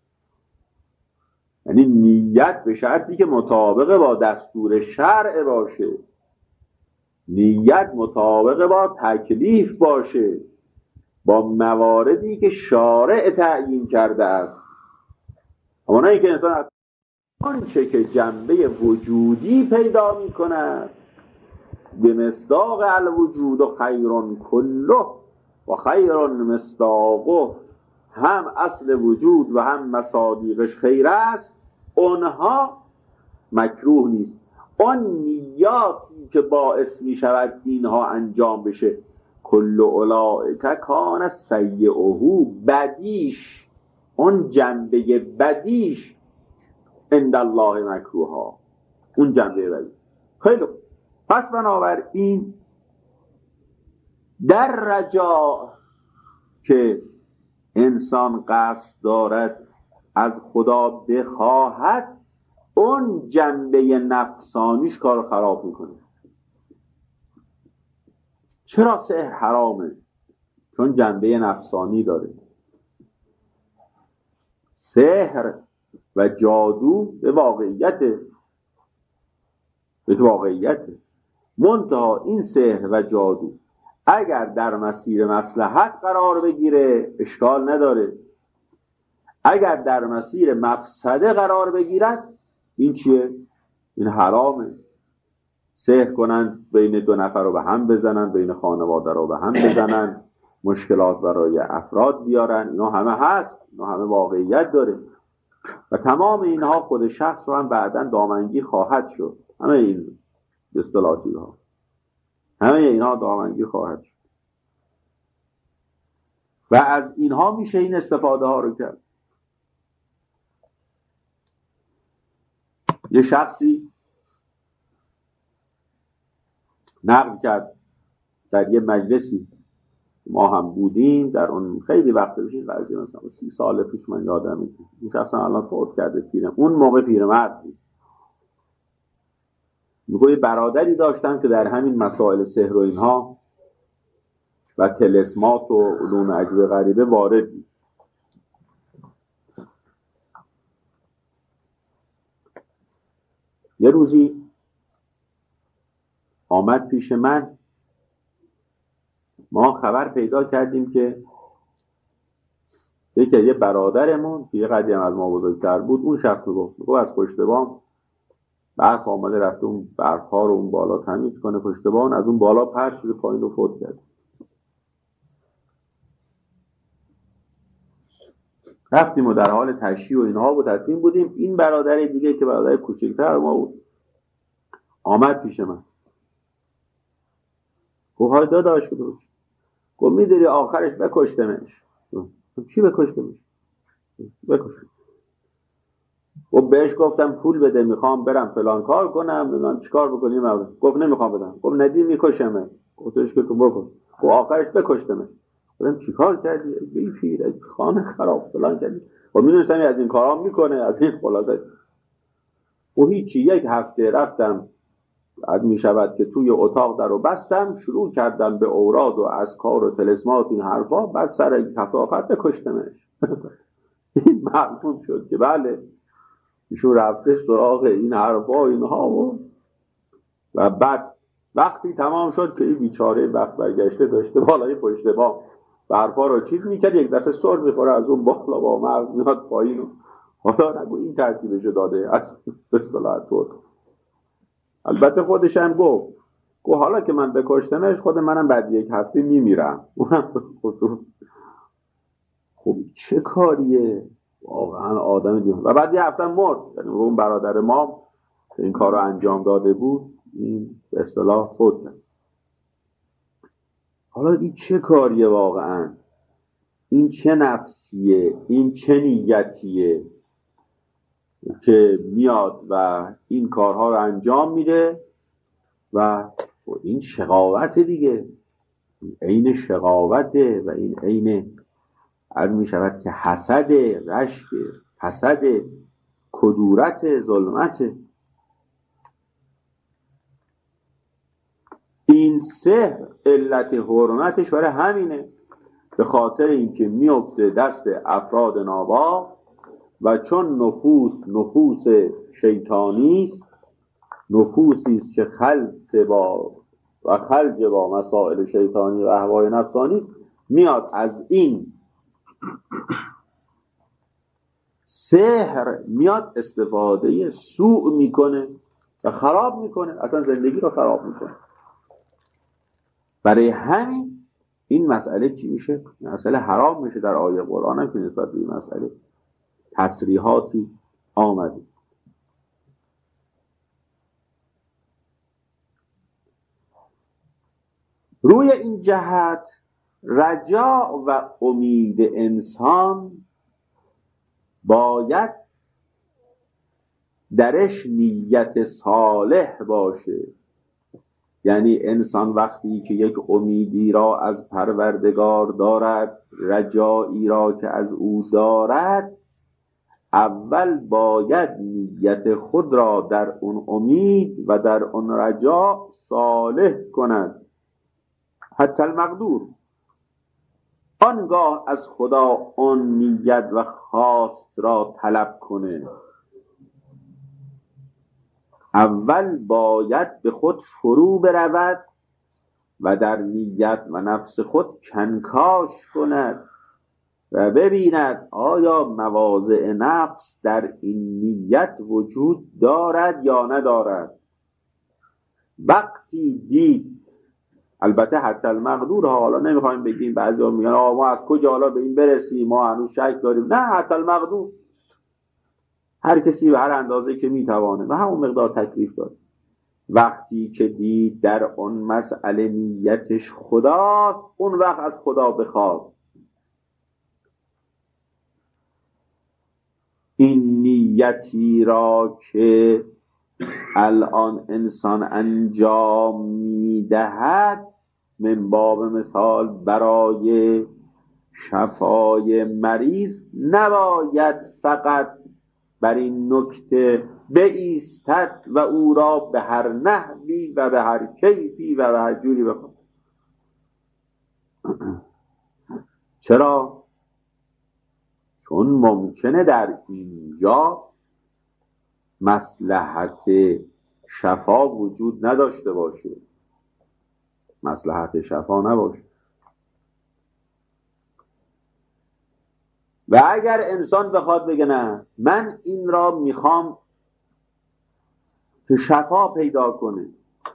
یعنی نیت به شرطی که مطابق با دستور شرع باشه، نیت مطابق با تکلیف باشه، با مواردی که شارع تعیین کرده است. همونایی که انسان آنچه که جنبه وجودی پیدا می کند به مصداق الوجود و خیرون کله و خیرون مصداقه، هم اصل وجود و هم مصادیقش خیر است، اونها مکروه نیست. اون نیاتی که باعث می شود اینها انجام بشه، کل اولئک کان سیئه، بدیش، اون جنبه بدیش عند الله مکروها، اون جنبه بدیش. خیلی خوب. پس بنابراین در رجاء که انسان قصد دارد از خدا بخواهد، اون جنبه نفسانیش کار خراب میکنه. چرا سحر حرامه؟ چون جنبه نفسانی داره. سحر و جادو به واقعیته. منتها این سحر و جادو اگر در مسیر مصلحت قرار بگیره اشکال نداره، اگر در مسیر مفسده قرار بگیرد این چیه؟ این حرامه. سحر کنن بین دو نفر رو به هم بزنن، بین خانواده رو به هم بزنن، مشکلات برای افراد بیارن، اینا همه هست، اینا همه واقعیت داره و تمام اینها خود شخص رو هم بعداً دامنگیر خواهد شد. همه این اصطلاحی ها، همه اینها دامنگیر خواهد شد و از اینها میشه این استفاده ها رو کرد. یه شخصی نقل کرد در یه مجلسی ما هم بودیم، در اون خیلی وقت پیش، قضیه مثلا 30 سال پیش من یادمه، اون شخص الان فوت کرده، پیرم، اون موقع پیرمرد بود. میگه برادری داشتم که در همین مسائل سحر و اینها و طلسمات و علوم عجیب غریبه وارد بود. یه روزی آمد پیش من، ما خبر پیدا کردیم که یه برادرمون که یه قدری هم از ما بزرگتر بود، اون شخص گفت از پشت بام برف آمده، رفته اون برف ها رو اون بالا تمیز کنه، پشت بام از اون بالا پرت شده پایین رو فوت کرد. رفتیم و در حال تشییع و اینها و تصمیم بودیم. این برادر دیگه که برادر کوچکتر ما بود آمد پیش من، گفت های داداش کدوش؟ گفت میداری آخرش بکشتمش. چی بکشتمش؟ بکشتم. و بهش گفتم پول بده میخوام برم فلان کار کنم، نمیدونم چیکار بکنیم. گفت نمیخوام بدم. گفت ندی میکشمه. گفتش که بکن. و آخرش بکشتمش. گفتم چیکار کردی؟ بی پیر خانه خراب فلان کردی. و میدونستم از این کارا میکنه، از این خلاصه. و هیچی، یک هفته رفتم از میشود که توی اتاق در رو بستم، شروع کردم به اوراد و اذکار و طلسمات این حرفا، بعد سر این هفته آخر بکشتمش. این معلوم شد که بله ایشون رفته سراغ این حرفا و اینها و بعد وقتی تمام شد که این بیچاره وقت برگشته داشته بالای پشت بام حرفا رو چیز میکرد، یک دفعه سر میخوره از اون بالا با مغز میاد پایین و حالا نگو این ترتیبشو داده از اصطلاح تو. البته خودش هم گفت حالا که من بکشتمش خود منم بعد یک هفته میمیرم. اونم خب چه کاریه؟ واقعا آدم دیگه. و بعد یه هفته مرد. یعنی اون برادر ما که این کار رو انجام داده بود این به اصطلاح فوت کرد. حالا این چه کاریه واقعا؟ این چه نفسیه؟ این چه نیتیه که میاد و این کارها رو انجام میده؟ و این شقاوت دیگه، عین شقاوته و این عین عرض می شود که حسد، رشک، حسد، کدورت، ظلمت. این سحر علت حرمتش برای همینه، به خاطر اینکه میفته دست افراد نابا و چون نفوس شیطانی است، نفوسی است که خلج با مسائل شیطانی و اهوای نفسانی است، میاد از این سحر میاد استفاده سوء میکنه و خراب میکنه، اصلا زندگی رو خراب میکنه. برای همین این مسئله چی میشه؟ مسئله حرام میشه. در آیه قرآن هم که نسبت به این مسئله تصریحاتی آمده. روی این جهت رجا و امید انسان باید درش نیت صالح باشه. یعنی انسان وقتی که یک امیدی را از پروردگار دارد، رجایی را که از او دارد، اول باید نیت خود را در اون امید و در اون رجا صالح کند، حتی المقدور. آنگاه از خدا اون نیت و خواست را طلب کنه. اول باید به خود فرو برود و در نیت و نفس خود کنکاش کند و ببیند آیا مواضع نقص در این نیت وجود دارد یا ندارد. وقتی دید، البته حتی المقدور، حالا نمیخوایم بگیم بعضی ها میگن ما از کجا حالا به این برسیم، ما هنوز شک داریم. نه، حتی المقدور، هر کسی به هر اندازه که میتوانه و همون مقدار تکلیف داره. وقتی که دید در اون مسئله نیتش خداست، اون وقت از خدا بخواد. این نیتی را که الان انسان انجام میدهد، من باب مثال برای شفای مریض، نباید فقط بر این نکته بایستد و او را به هر نحوی و به هر کیفی و به هر جوری بکن. چرا؟ چون ممکنه در اینجا مصلحت شفا وجود نداشته باشه، مصلحت شفا نباشه. و اگر انسان بخواد بگه نه، من این را میخوام که شفا پیدا کنه،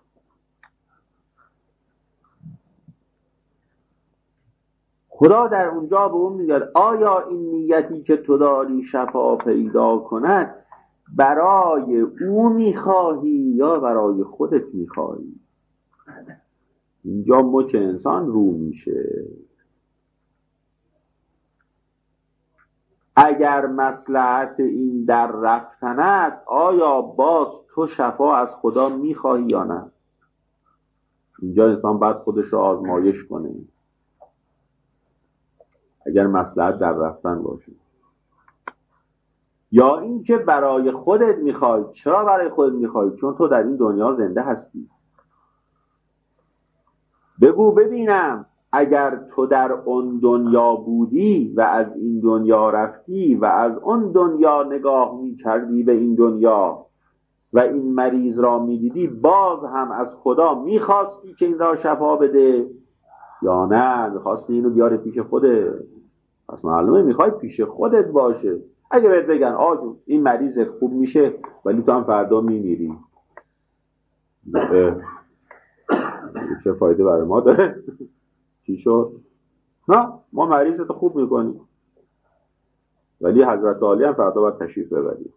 خدا در اونجا به اون میگه آیا این نیتی که تو داری شفا پیدا کند برای او میخواهی یا برای خودت میخواهی؟ اینجا مچ انسان رو میشه. اگر مصلحت این در رفتن است، آیا باز تو شفا از خدا میخواهی یا نه؟ اینجا انسان باید خودش رو آزمایش کنه. اگر مصلحت در رفتن باشه، یا اینکه برای خودت میخوای. چرا برای خودت میخوای؟ چون تو در این دنیا زنده هستی. بگو ببینم، اگر تو در اون دنیا بودی و از این دنیا رفتی و از اون دنیا نگاه میکردی به این دنیا و این مریض را میدیدی، باز هم از خدا میخواستی که این را شفا بده یا نه میخواستی اینو بیاره پیش خودت؟ پس معلومه میخوای پیش خودت باشه. اگه بهت بگن آجون این مریض خوب میشه ولی تو هم فردا میمیری، چه فایده برای ما داره؟ چی شد؟ نه، ما مریضت خوب میکنیم. ولی حضرت عالی هم فردا باید تشریف ببرید.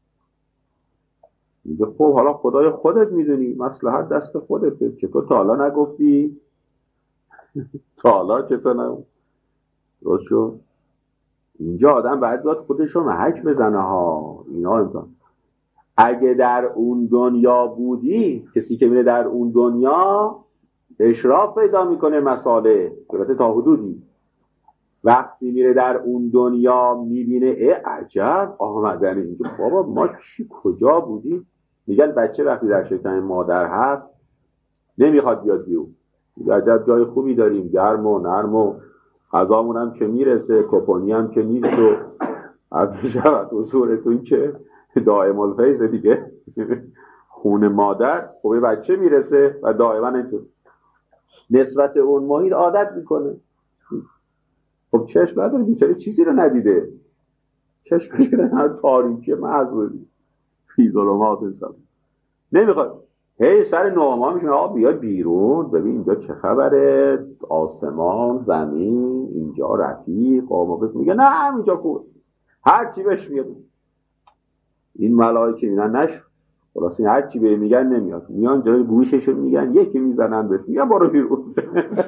میگه خب حالا خدای خودت میدونی، مصلحت دست خودته، چطور تا حالا نگفتی؟ تا حالا چطور نگفتی؟ درست شد. اینجا آدم باید خودش رو محک بزنه ها. اینا امتحان. اگه در اون دنیا بودی، کسی که میره در اون دنیا اشراف پیدا میکنه مساله، البته تا حدودی. وقتی میره در اون دنیا میبینه عجب آمدن اینجا، بابا ما کجا بودیم؟ میگن بچه وقتی در شکم مادر هست نمیخواد بیاد بیرون. عجب جای خوبی داریم، گرم و نرم و غذامون هم که میرسه، کپونی هم که نیست و عرض شود حضورتون که دائم الفیض دیگه. خون مادر خب بچه میرسه و دائما اینطور نسبت اون محیط عادت میکنه. خب چشم نداره بیچاره، چیزی رو ندیده، چشمش که تاریکی محضوری فی ظلمات انسان نمیخواد. هی سر 9 ماه میشونه آقا بیا بیرون ببین اینجا چه خبره، آسمان زمین اینجا رفیق آموزش. میگه نه اینجا خوب، هر چی بهش میگه. این ملائکه میگن نشو، خلاص این هر چی به میگن نمیاد، میان جلوی گوششو میگن یکی میزنن بهش میگن برو بیرون.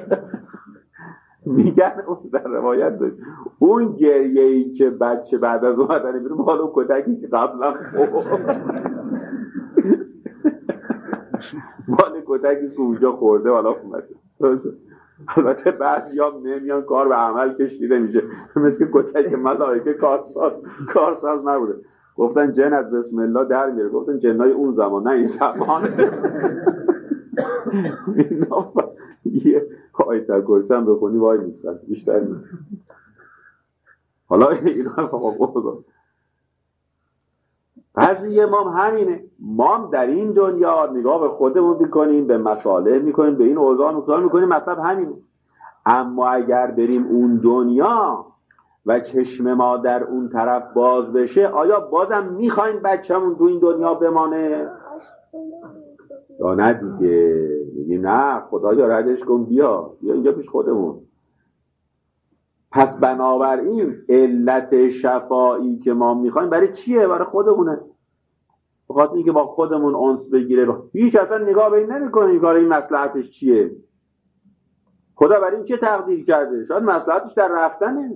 میگن اون در روایت داشت اون گریه ای که بچه بعد از اومدن بیرون مالو کتکی که قبلا مال کتکی که اونجا خورده حالا اومده. البته بعضیا نمیان کار به عمل کشیده میشه، مثل که کتک ملائکه کارساز نبوده. گفتن جن از بسم الله در میره، گفتن جنای اون زمان نه این زمان. یه آیت کرسی هم بخونی وای نیستن بیشتر نیست. حالا اینا هم قضیه ما همینه. ما در این دنیا نگاه به خودمون میکنیم، به مصالح میکنیم، به این اوضاع میکنیم، مطلب همینه. اما اگر بریم اون دنیا و چشم ما در اون طرف باز بشه، آیا بازم میخواین بچه‌مون تو این دنیا بمانه؟ یا نه دیگه میگی نه خدایا ردش کن، بیا اینجا پیش خودمون. پس بنابراین علت شفاعی که ما میخوایم برای چیه؟ برای خودمونه. بخاطر اینکه با خودمون انس بگیره. هیچ اصلا نگاه به این نمی‌کنه کار این مصلحتش چیه. خدا برای این چه تقدیر کرده؟ شاید مصلحتش در رفتنه،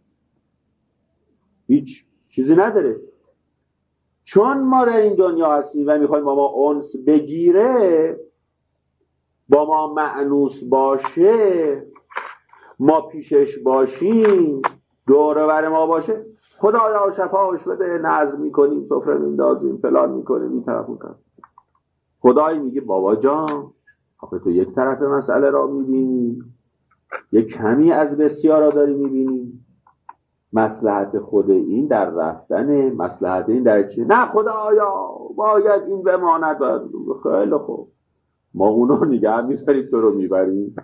هیچ چیزی نداره. چون ما در این دنیا هستیم و میخوایم با ما انس بگیره، با ما مأنوس باشه، ما پیشش باشیم، دوره بر ما باشه، خدایا شفاش بده، نظم میکنیم، سفره میندازیم، فلان میکنیم، این طرف اون طرف. خدایی میگه بابا جان آخه تو یک طرف مسئله را میبینی، یک کمی از بسیار را داری میبینی. مصلحت خود این در رفتن، مصلحت این در چی؟ نه خدایا باید این بماند. خیلی خوب ما اونو نگه میداریم تو رو میبریم.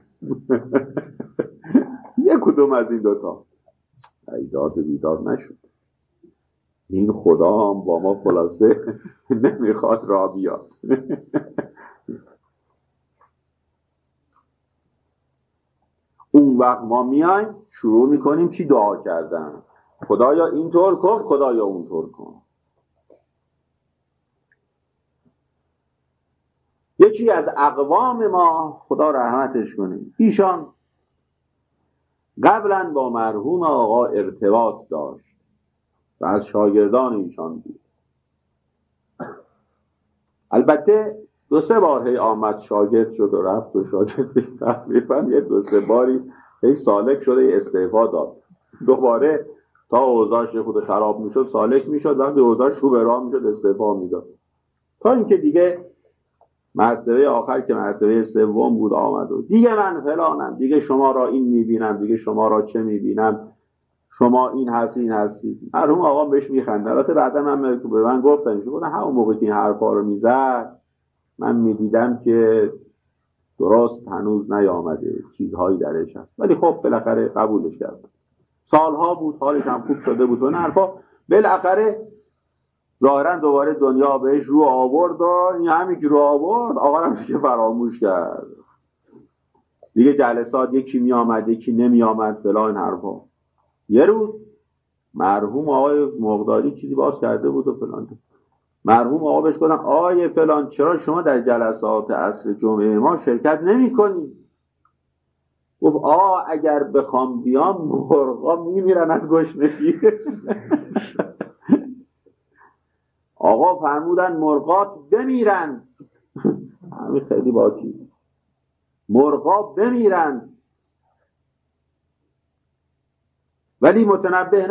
یک کدوم از این دوتا ایداد بیداد نشد. این خدا هم با ما خلاصه نمیخواد را بیاد. اون وقت ما میایم شروع میکنیم چی دعا کردن، خدایا اینطور کن، خدایا اونطور کن. یکی از اقوام ما خدا رحمتش کنه، ایشان قبلا با مرحوم آقا ارتباط داشت و از شاگردان ایشان بود. البته 2-3 بار هی آمد شاگرد شد و رفت و شاگرد تقریبا 1-2 باری هی سالک شده استعفا داد. دوباره تا اوضاعش خود خراب میشد سالک میشد، وقتی اوضاعش رو به راه میشد استعفا میداد. تا اینکه دیگه مرتبه آخر که مرتبه 3 بود آمد و دیگه من فلانم، دیگه شما را این میبینم، دیگه شما را چه میبینم، شما این هستی. مرحوم آقا بهش میخنده. البته بعدا من به من گفتن همون موقع که این حرفا رو میزد من میدیدم که درست هنوز نیامده، چیزهایی درش هست، ولی خب بالاخره قبولش کردم. سالها بود، حالش هم خوب شده بود و این حرفا. بالاخره ظاهرا دوباره دنیا بهش رو آورد و این همین که رو آورد آقا هم دیگه فراموش کرد. دیگه جلسات یکی می آمد یکی نمی آمد فلان حرفا. یه روز مرحوم آقای مقداری چیزی باز کرده بود و فلان. مرحوم آقا بهش گفتن آقای فلان چرا شما در جلسات عصر جمعه ما شرکت نمی کنید؟ گفت آقا اگر بخوام بیام مرغا میمیرن از گشنگی. آقا فرمودن مرغات بمیرن. همین خیلی باکی، مرغا بمیرن. ولی متنبه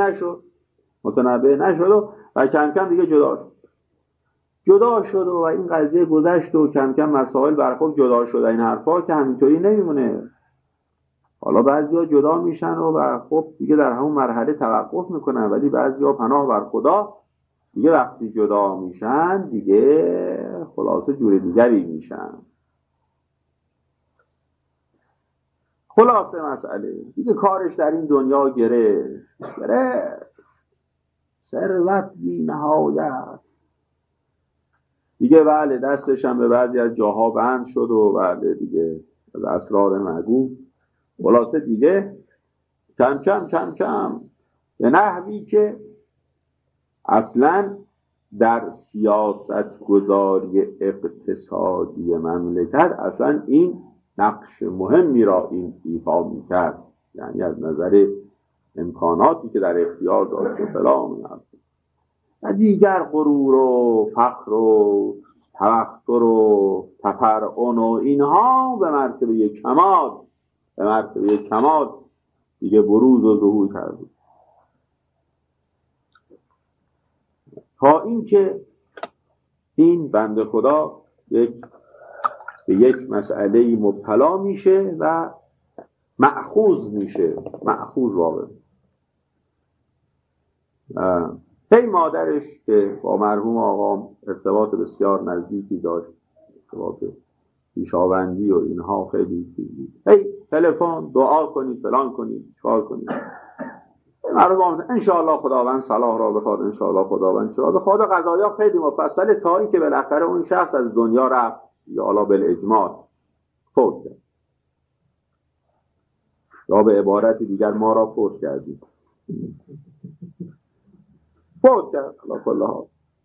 نشد و کم کم دیگه جدا شد و این قضیه گذشت و کم کم مسائل برخورد جدا شد. این حرفا که همینطوری نمیمونه. حالا بعضیا جدا میشن و خب دیگه در همون مرحله توقف میکنن، ولی بعضیا پناه بر خدا دیگه وقتی جدا میشن دیگه خلاصه جور دیگری میشن. خلاصه مسئله دیگه کارش در این دنیا گرفت ثروت بی نهایت دیگه. بله دستش هم به بعضی از جاها بند شد و بله دیگه از اسرار مگو. خلاصه دیگه کم کم به نحوی که اصلا در سیاست گذاری اقتصادی مملکت اصلا این نقش مهمی را این ایفا میکرد، یعنی از نظر امکاناتی که در اختیار داشت و فلان و دیگر غرور و فخر و تفخر و تفرعن و اینها به مرتبه کمال دیگه بروز و ظهور کرد، تا اینکه این بنده خدا به یک مسئله مبتلا میشه و مأخوذ واقع. هی مادرش که با مرحوم آقا ارتباط بسیار نزدیکی داشت، ارتباط خویشاوندی و اینها خیلی چیزی، هی تلفن دعا کنید فلان کنید چکار کنید. مرحوم آقا انشاءالله خداوند صلاح را بخواد، انشاءالله خداوند چرا بخواد. قضایا خیلی مفصله تا این که بالاخره اون شخص از دنیا رفت یا حالا بالاجمال فوت کرد، یا به عبارت دیگر ما را فوت کردید. فوت کرد الله کلها.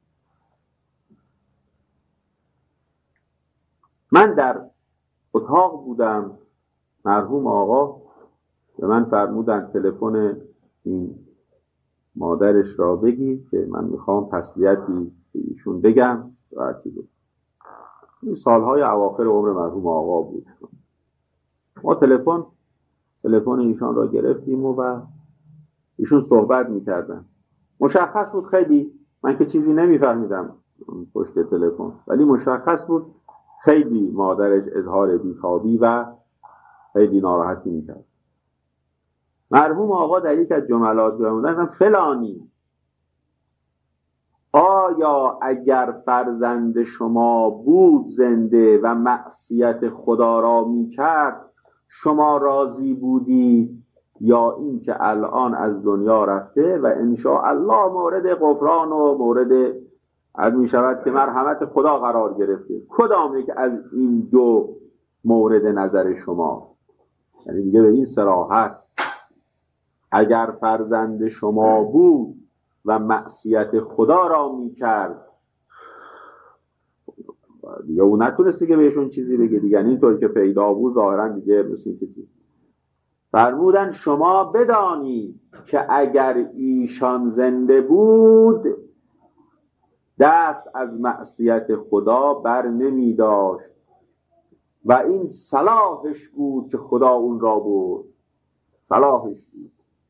من در اتاق بودم، مرحوم آقا به من فرمودن تلفن این مادرش را بگیر که من میخوام تسلیتی به ایشون بگم و چیزی. این سالهای اواخر عمر مرحوم آقا بود. ما تلفن ایشان را گرفتیم و ایشون صحبت میکردن. مشخص بود خیلی، من که چیزی نمیفهمیدم پشت تلفن، ولی مشخص بود خیلی مادرش اظهار بی‌تابی و خیلی ناراحتی میکرد. مرحوم آقا در یک از جملات فرمودن فلانی آیا اگر فرزند شما بود زنده و معصیت خدا را میکرد شما راضی بودی، یا این که الان از دنیا رفته و انشاءالله مورد غفران و مورد از می شود که مرحمت خدا قرار گرفته، کدام یک از این دو مورد نظر شما؟ یعنی دیگه به این صراحت اگر فرزند شما بود و معصیت خدا را می کرد، دیگه اون نتونست دیگه بهشون چیزی بگه دیگه. یعنی اینطور که پیدا بود ظاهرا دیگه مثل که فرمودن شما بدانی که اگر ایشان زنده بود دست از معصیت خدا بر نمی داشت و این صلاحش بود که خدا اون را بود، صلاحش بود.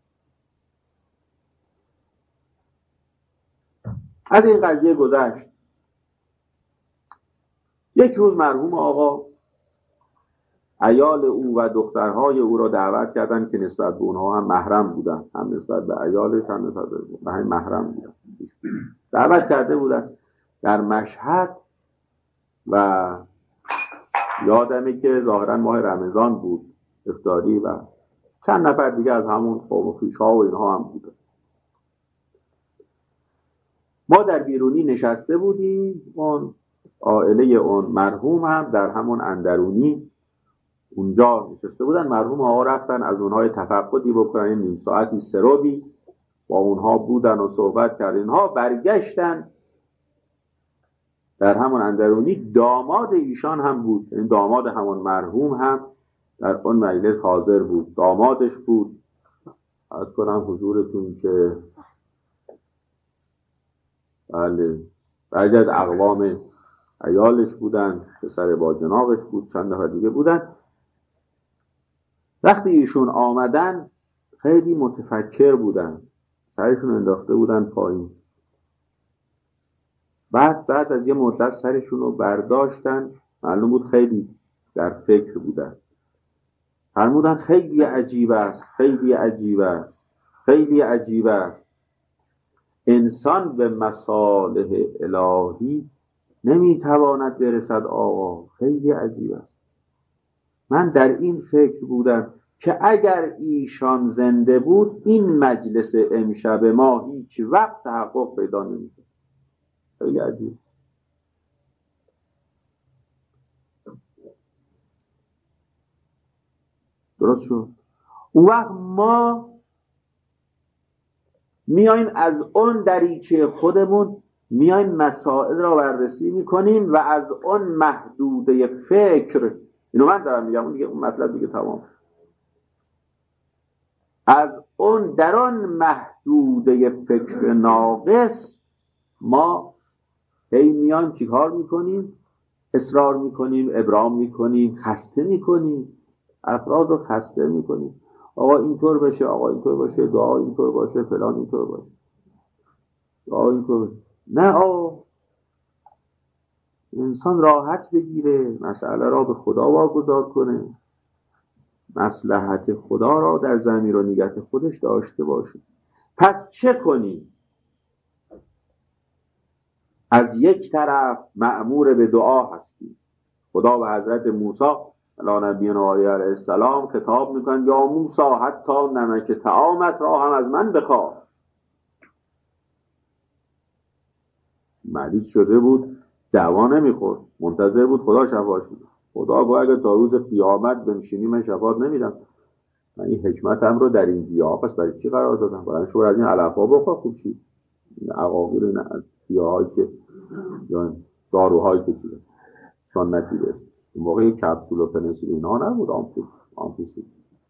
از این قضیه گذشت. یک روز مرحوم آقا عیال او و دخترهای او را دعوت کردن که نسبت به اونها هم محرم بودن، هم نسبت به عیالش هم نسبت به هم محرم بودن. دعوت کرده بودن در مشهد و یادمه که ظاهرا ماه رمضان بود، افطاری و چند نفر دیگه از همون قوم و خویش‌ها و اینها هم بودن. ما در بیرونی نشسته بودیم، اون عائله اون مرحوم هم در همون اندرونی اونجا نشسته بودن. مرحوم آقا رفتن از اونهای تفقدی بکنن، نیم ساعتی سروبی با اونها بودن و صحبت کردن. اینها برگشتن، در همون اندرونی داماد ایشان هم بود، این داماد همون مرحوم هم در اون مجلس حاضر بود، دامادش بود. عرض کنم حضورتون که بله بعضی از اقوام عیالش بودن، پسر با جنابش بود، چند نفر دیگه بودن. وقتی ایشون آمدن خیلی متفکر بودن، سرشون انداخته بودن پایین. بعد از یه مدت سرشون رو برداشتن، معلوم بود خیلی در فکر بودن. فرمودن خیلی عجیب است، خیلی عجیب است، خیلی عجیب است. انسان به مصالح الهی نمیتواند برسد آقا، خیلی عجیب است. من در این فکر بودم که اگر ایشان زنده بود این مجلس امشب ما هیچ وقت تحقق پیدا نمی‌کرد. خیلی عجیب. درست شد. اون وقت ما میایم از اون دریچه خودمون میایم مسائل را بررسی میکنیم و از اون محدوده فکر، اینو من دارم میگم، اون دیگه اون مطلب دیگه تمام، از اون در آن محدوده فکر ناقص ما هی میایم چیکار میکنیم؟ اصرار میکنیم، ابرام میکنیم، خسته میکنیم، افراد رو خسته میکنیم. آقا اینطور بشه، آقا اینطور باشه، دعا اینطور باشه، فلان اینطور باشه، دعا اینطور باشه. نه آقا، انسان راحت بگیره، مسئله را به خدا واگذار کنه، مصلحت خدا را در ضمیر و نیت خودش داشته باشه. پس چه کنیم؟ از یک طرف مأمور به دعا هستیم. خدا به حضرت موسی علی نبینا علیه السلام خطاب میکنن یا موسی حتی نمک طعامت را هم از من بخواه. مریض شده بود، دوا نمیخورد، منتظر بود خدا شفاش بده. خدا گفت اگه تا روز قیامت بنشینی من شفات نمیدم. من این حکمتم رو در این گیاه پس برای چی قرار دادم؟ برای شما از این علفا بخور خوب شید. این عقاقیر گیاهایی که یا داروهایی که چیده سنتی بست. اون موقع کپسول و پنسیلین ها نبود، آمپیسیل.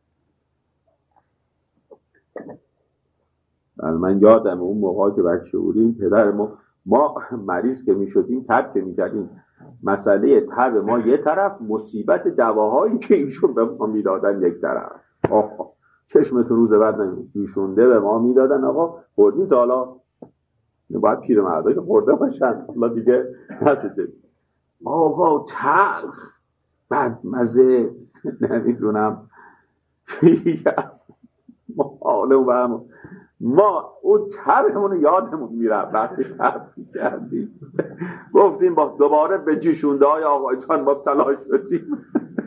من یادم اون موقع که بچه بودیم پدر ما مریض که می شدیم تب که می کردیم، مسئله تب ما یه طرف، مصیبت دواهایی که ایشون به ما می دادن یک طرف. چشمتون روز بعد نمید جوشونده به ما می دادن. آقا خوردیم تا حالا؟ باید پیر مرده که خورده باشن، حالا دیگه نسیده. آقا تلخ بد مزه نمیدونم ما اون تبمون یادمون میره. وقتی تب کردیم گفتیم با دوباره به جوشونده های آقایتان مبتلا شدیم.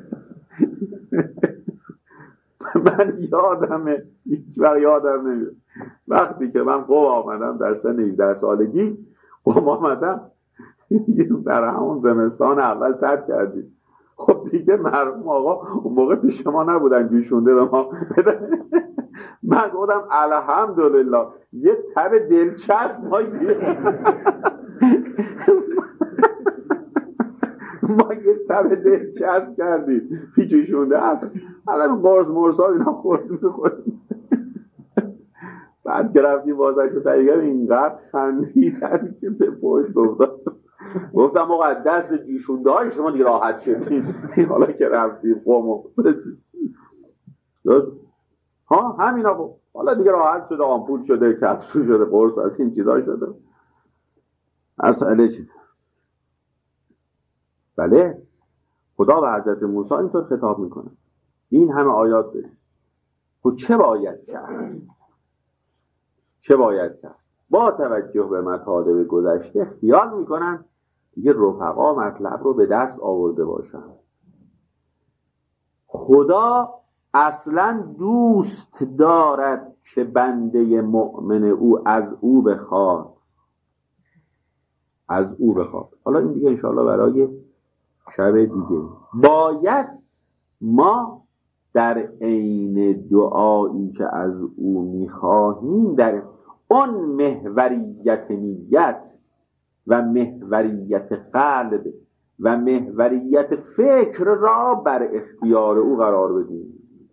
من یادمه، هیچ وقت یادم نمیره، وقتی که من قوم آمدم در سن 18 سالگی قوم آمدم در همون زمستان اول تب کردیم. خب دیگه مرحوم آقا اون موقع پیش ما نبودن جوشونده به ما بدن. من گفتم الحمدلله یه تب دلچسب ما یه تب دلچسب کردیم پیچشونده هست. الان قرص مرسا اینا خوردیم. بعد که رفتیم بازش رو تایگر اینقدر خندیدن که به پشت گفتم آقا دست جوشونده های شما دیگه راحت شدیم. حالا که رفتیم قوم ها همین آقا حالا دیگه راحت شده، آمپول شده، کپسول شده، قرص از این چیزا شده. مسئله چیه؟ بله خدا به حضرت موسی اینطور خطاب میکنه، این همه آیات داریم. خب چه باید کرد؟ چه باید کرد؟ با توجه به مطالب گذشته خیال میکنن دیگه رفقا مطلب رو به دست آورده باشن. خدا اصلا دوست دارد که بنده مؤمن او از او بخواد، از او بخواد. حالا این دیگه انشاءالله برای شب دیگه. باید ما در عین دعایی که از او میخواهیم در اون محوریت نیت و محوریت قلب و محوریت فکر را بر اختیار او قرار بدیم.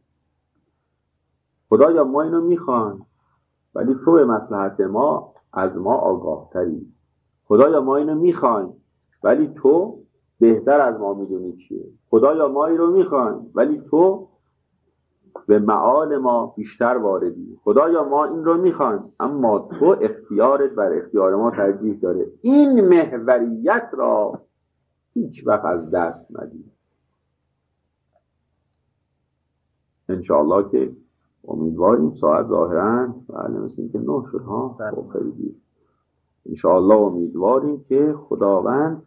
خدایا ما اینو میخوایم ولی تو به مصلحت ما از ما آگاه تری. خدایا ما اینو میخوایم ولی تو بهتر از ما میدونی چیه. خدایا ما اینو میخوایم ولی تو به معال ما بیشتر واردی. خدایا ما این رو میخوایم اما تو اختیارت بر اختیار ما ترجیح داره. این محوریت را هیچ وقت از دست ندید. انشاءالله که امیدواریم ساعت ظاهراً بله مثل این که 9 شد ها. خیلی دیر. انشاءالله امیدواریم که خداوند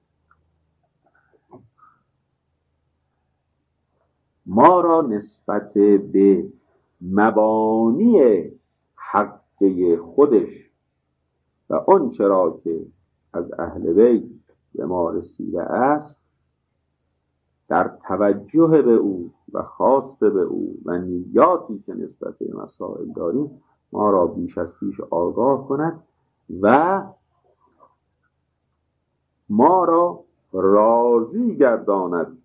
ما را نسبت به مبانی حق خودش و آن چرا که از اهل بیت به ما رسیده است در توجه به او و خواست به او و نیاتی که نسبت به مسائل داریم ما را بیش از پیش آگاه کند و ما را راضی گرداند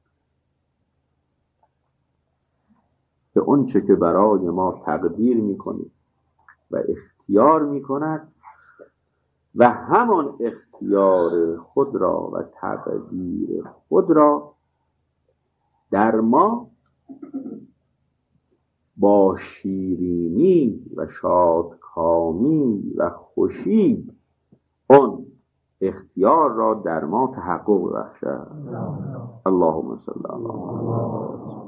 که اون چه که برای ما تقدیر میکنه و اختیار میکند و همان اختیار خود را و تقدیر خود را در ما با شیرینی و شادکامی و خوشی اون اختیار را در ما تحقق بخشد. اللهم صل علی محمد.